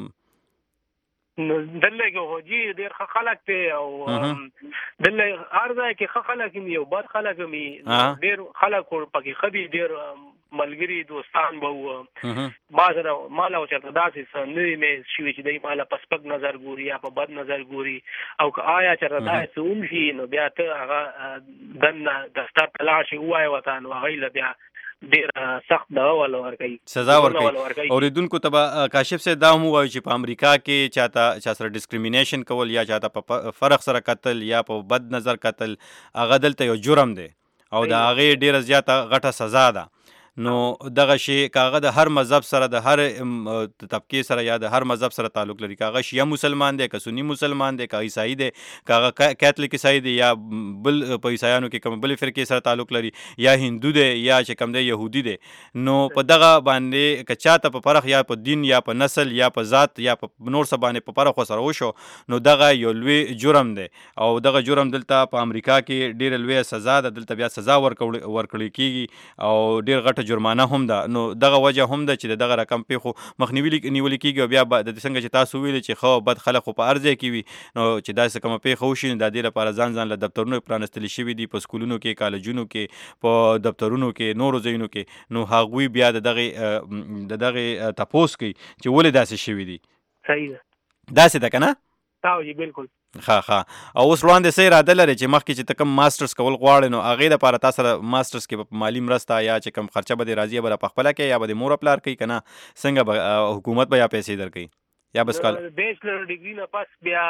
Speaker 14: نو دلته کې هوجي ډېر ښه خلک دی او دلته هر ځای کې ښه خلک هم یو بد خلک هم ډېر خلک پکې ښه دي ډېر ملګري دوستان به وو ما سره ماله او چېرته داسې څه نه وي مې شوي چې دی ماله په سپک نظر ګوري یا په بد نظر ګوري او که آیا چېرته داسې څه هم شي نو بیا ته هغه دننه دفتر ته لاړ شي ووایې ورته نو هغوی له بیا ډېر سخت دغه ولا ورکوي
Speaker 7: سزا ورکوي اورېدونکو ته به کاشف صاحب دا هم ووایو چې په امریکا کې چاته چا سره ډسکریمینیشن کول یا چاته په فرق سره کتل یا په بد نظر کتل هغه دلته یو جرم دی او د هغې ډېره زیاته غټه سزا ده نو دغه شی کاغه د هر مذهب سره د هر طبقه سره یا د هر مذهب سره تعلق لري کاغه شیعه مسلمان دی که سنی مسلمان دی که عیسائی دی کاغه کاتولیک عیسائی دی یا بل په عیسایانو کې کوم بل فرقې سره تعلق لري یا هندو دی یا چې کوم دی يهودي دی نو په دغه باندې که چاته په فرق یا په دین یا په نسل یا په ذات یا په نور څه باندې په فرق سره وشو نو دغه یو لوی جرم دی او دغه جرم دلته په امریکا کې ډېر لوی سزا ده دلته بیا سزا ورکړل کیږي او ډېر غټ غټه جرمانه هم ده. نو دغه وجه هم ده چې دغه رقم پیښو مخنیوي نیول کېږي او بیا د څنګه چې تاسو ویل چې خو بد خلک خو په ارزه کې وي نو چې داسې کومه پیښه وشي د دې لپاره ځان ځان له دفترونو پرانستلی شوي دي په سکولونو کې کالجونو کې په دفترونو کې نورو ځایونو کې نو هغوی بیا د دغه د دغه تپوس کوي چې ولې داسې شوي دي.
Speaker 14: صحیح ده
Speaker 7: داسې ده که نه؟
Speaker 14: او جی بالکل.
Speaker 7: ښه ښه او اوس وړاندې څه اراده لرې چې مخکې چې ته کوم ماسټرز کول غواړې نو هغې دپاره تا سره ماسټرز کې په مالي مرسته یا چې کوم خرچه به دې راځي به په خپله کوې یا به دې مور پلار کوي که نه څنګه به حکومت به یا پیسې درکوي یا بس کال
Speaker 14: بیچلر ډیګري نه پس بیا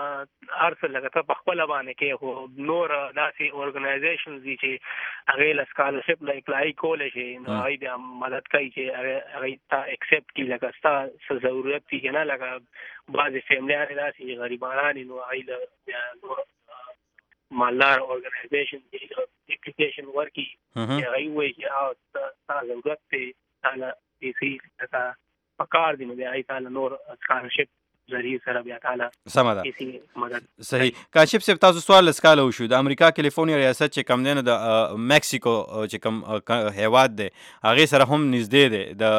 Speaker 14: هر څه لکه ته په خپله باندې کې خو نور داسې ارګنایزیشنز دي چې هغې له سکالرشپ نه اپلای کولی شي نو هغوی بیا مدد کوي چې هغوی ته اکسپټ کړي لکه ستا څه ضرورت دي که نه لکه بعضې فیملیانې داسې چې غریبانان دي نو هغوی له بیا نور مالدار ارګنایزیشن چې اپلیکیشن ورکړي چې هغوی ووایي چې ستا ضرورت دی تا له پیسې لکه پکار دی نو بیا ای تعالی نور سکالرشپ ذریعہ سره بیا تعالی
Speaker 7: سمه ده
Speaker 14: کسی مدد
Speaker 7: صحیح. کاشف صاحب تاسو سوال لسکاله وشو د امریکا کالیفورنیا ریاست چې کم دی نو د میکسیکو چې کم هیواد دی هغې سره هم نږدې دی د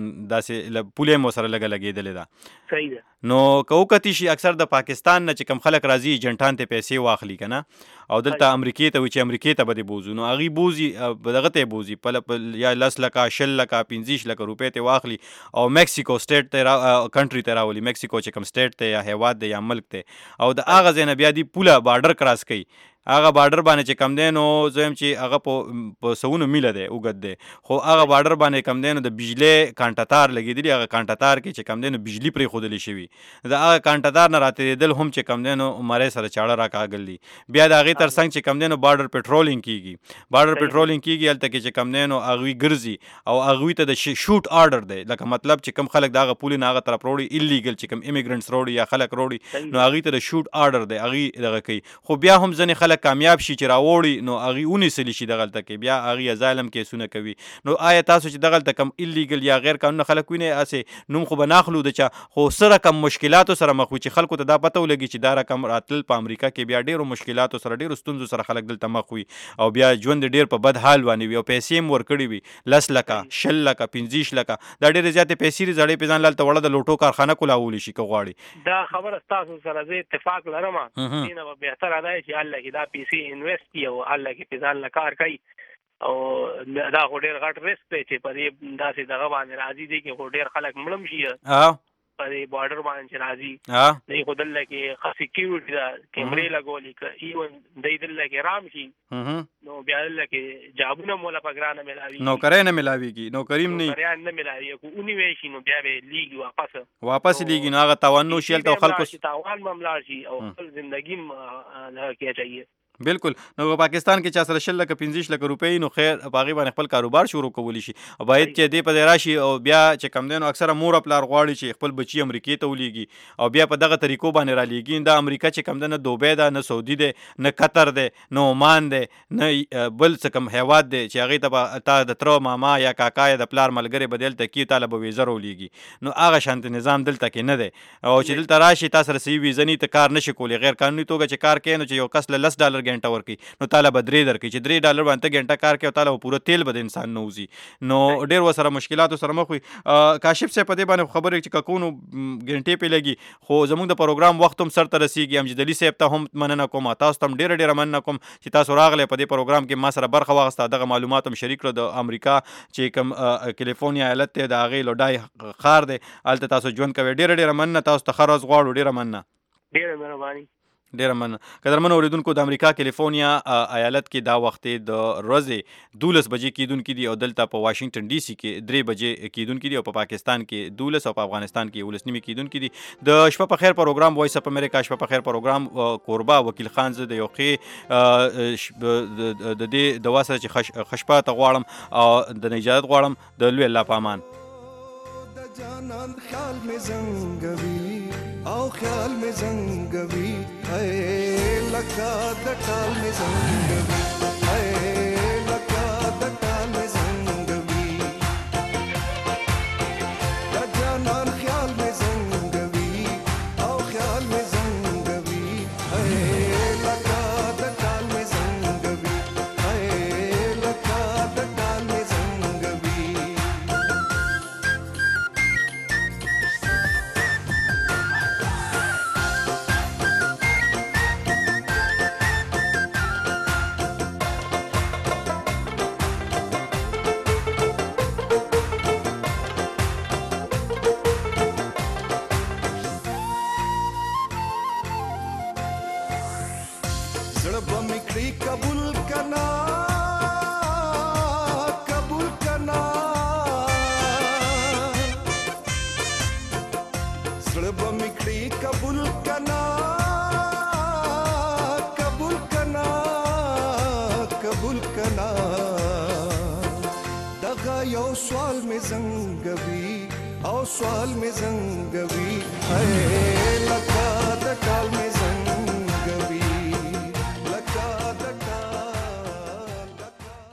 Speaker 7: داسې پولې مو سره لږه لګېدلې ده.
Speaker 14: صحیح ده.
Speaker 7: نو که وکتې شي اکثر د پاکستان نه چې کم خلک راځي ایجنټان ته پیسې واخلي که نه او دلته امریکې ته وي چې امریکې ته به دې بوځو نو هغوی بوځي دغه ته یې بوځي په یا لس لکه شل لکه پنځه لکه روپۍ ته واخلي او میکسیکو سټیټ ته را کنټري ته راولي میکسیکو چې کوم سټیټ ته یا هیواد دی یا ملک دی او د هغه ځای نه بیا دې پوله بارډر کراس کوي هغه بارډر باندې چې کم دی نو زه یم چې هغه په سوونو میله دی اوږد دی خو هغه بارډر باندې کم دی نو د بجلۍ کانټه تار لګېدلي هغه کانټه تار کې چې کم دی نو بجلي پرېښودلې شوي د هغه کانټه تار نه راتېرېدل هم چې کم دی نو مرۍ سره چاړه راکاږل دي. بیا د هغې تر څنګ چې کم دی نو بارډر پټرولینګ کېږي بارډر پټرولینګ کېږي هلته کې چې کم دی نو هغوی ګرځي او هغوی ته د شوټ آرډر دی لکه مطلب چې کم خلک د هغه پولې نه هغه طرف روړي ایلیګل چې کم امیګرنټس روړي یا خلک روړي نو هغوی ته د شوټ آرډر دی هغوی دغه کوي خو بیا هم ځینې خلک کامیاب شي چې راوړي نو هغوی ونیسلی شي دغلته کې بیا هغوی ازالم کیسونه کوي. نو آیا تاسو چې دغلته کم ایلیګل یا غیر قانونه خلک وینئ هسې نوم خو به ناخلو د چا خو څه رقم مشکلاتو سره مخ وي چې خلکو ته دا پته ولګي چې دا رقم راتلل په امریکا کې بیا ډېرو مشکلاتو سره ډېرو ستونزو سره خلک دلته مخ وي او بیا ژوند ډېر په بد حال باندې وي او پیسې هم ورکړي وي لس لکه شل لکه پنځه لکه دا ډېرې زیاتې پیسې دي زړې پې ځان لالته وړه د لوټو کارخانه کولاولی شي که غواړي.
Speaker 14: دا خبره ستاسو سره زه اتفاق لرم دې نه به بهتره دا چې الله کې دا پیسې انویسټ کړي او الله کې په ځان له کار کوي او دا خو ډېر غټ رسک دی چې په دې داسې دغه باندې راځي دی کې خو ډېر خلک مړم شي په دې بارډر باندې چې راځي دی خو دلته کې ښه سیکیورټي ده کیمرې لګولي که ایون دی دلته کې رام شي نو بیا دلته کې جابونه موله په ګرانه ملاوي
Speaker 7: نوکرۍ نه ملاویږي نوکري هم نه
Speaker 14: نوکریان نه ملاوي که ونیوی شي نو بیا به لیږي واپس
Speaker 7: واپس لیږي نو هغه تاوان نو شي هلته خلکو
Speaker 14: تاوان به هم لاړ شي او خپل زندګي هم هغه کې اچوي.
Speaker 7: بالکل نو په پاکستان کې چا سره شل لکه پنځه لکه روپۍ نو خیر په هغې باندې خپل کاروبار شروع کولی شي او باید چې دې په ځای راشي او بیا چې کم دی نو اکثره مور پلار غواړي چې خپل بچي امریکې ته ولیږي او بیا په دغه طریقو باندې رالیږي دا امریکا چې کم دی نه دوبۍ ده نه سعودي دی نه قطر دی نه عمان دی نه بل څه کوم هیواد دی چې هغې ته به تا د تره ماما یا کاکا یا د پلار ملګری به دلته کي تاله به ویزه راولیږي نو هغه شانتې نظام دلته کې نه دی او چې دلته راشي تا سره صحیح ویزه نه ته کار نشي کولی غیر قانوني توګه چې کار کوي نو چې یو کس له لس ډالر ګنټه ورکوي نو تاله به درې درکوي چې درې ډالر باندې ته ګنټه کار کوي او تاله به پوره تیل به د انسان نه وځي نو ډېر ورسره مشکلاتو سره مخ وي. کاشف صاحب په دې باندې خبرې چې ککونو ګنټې پې لګي خو زموږ د پروګرام وخت هم سرته رسیږي امجد علي صاحب ته هم مننه کوم تاسو ته هم ډېره ډېره مننه کوم چې تاسو راغلی په دې پروګرام کې ما سره برخه واخیسته دغه معلومات هم شریک کړه د امریکا چې کوم کالیفورنیا ایالت دی د هغې لوډای ښار دی هلته تاسو ژوند کوئ ډېره ډېره مننه تاسو ته ښه ورځ غواړو ډېره مننه
Speaker 14: ډېره مهرباني
Speaker 7: ډېره مننه. قدرمنو اورېدونکو د امریکا کالیفورنیا ایالت کې دا وختې د ورځې دولس بجې کیدونکي دي او دلته په واشنګټن ډي سي کې درې بجې کیدونکي دي او په پاکستان کې دولس او په افغانستان کې یولس نیمې کیدونکي دي. د شپه په خیر پروګرام وایس اپ امریکا شپه په خیر پروګرام کوربه وکیل خان زه د یو ښې د دې دوا سره چې ښه شپه ته غواړم او د اجازت غواړم د لوی الله په امان.
Speaker 8: جانان خیال میں زنگوی او خیال میں زنگوی اے لکا دٹال میں زنگوی اے لکا دٹال میں زنگوی جانان خیال میں زنگوی او خیال میں زنگوی اے لکا دٹال میں زنگوی اے لکا دٹال میں زنگوی
Speaker 15: دغه یو سوال مې زنګوي او سوال مې زنګوي هی لکه د ټال مې زنګوي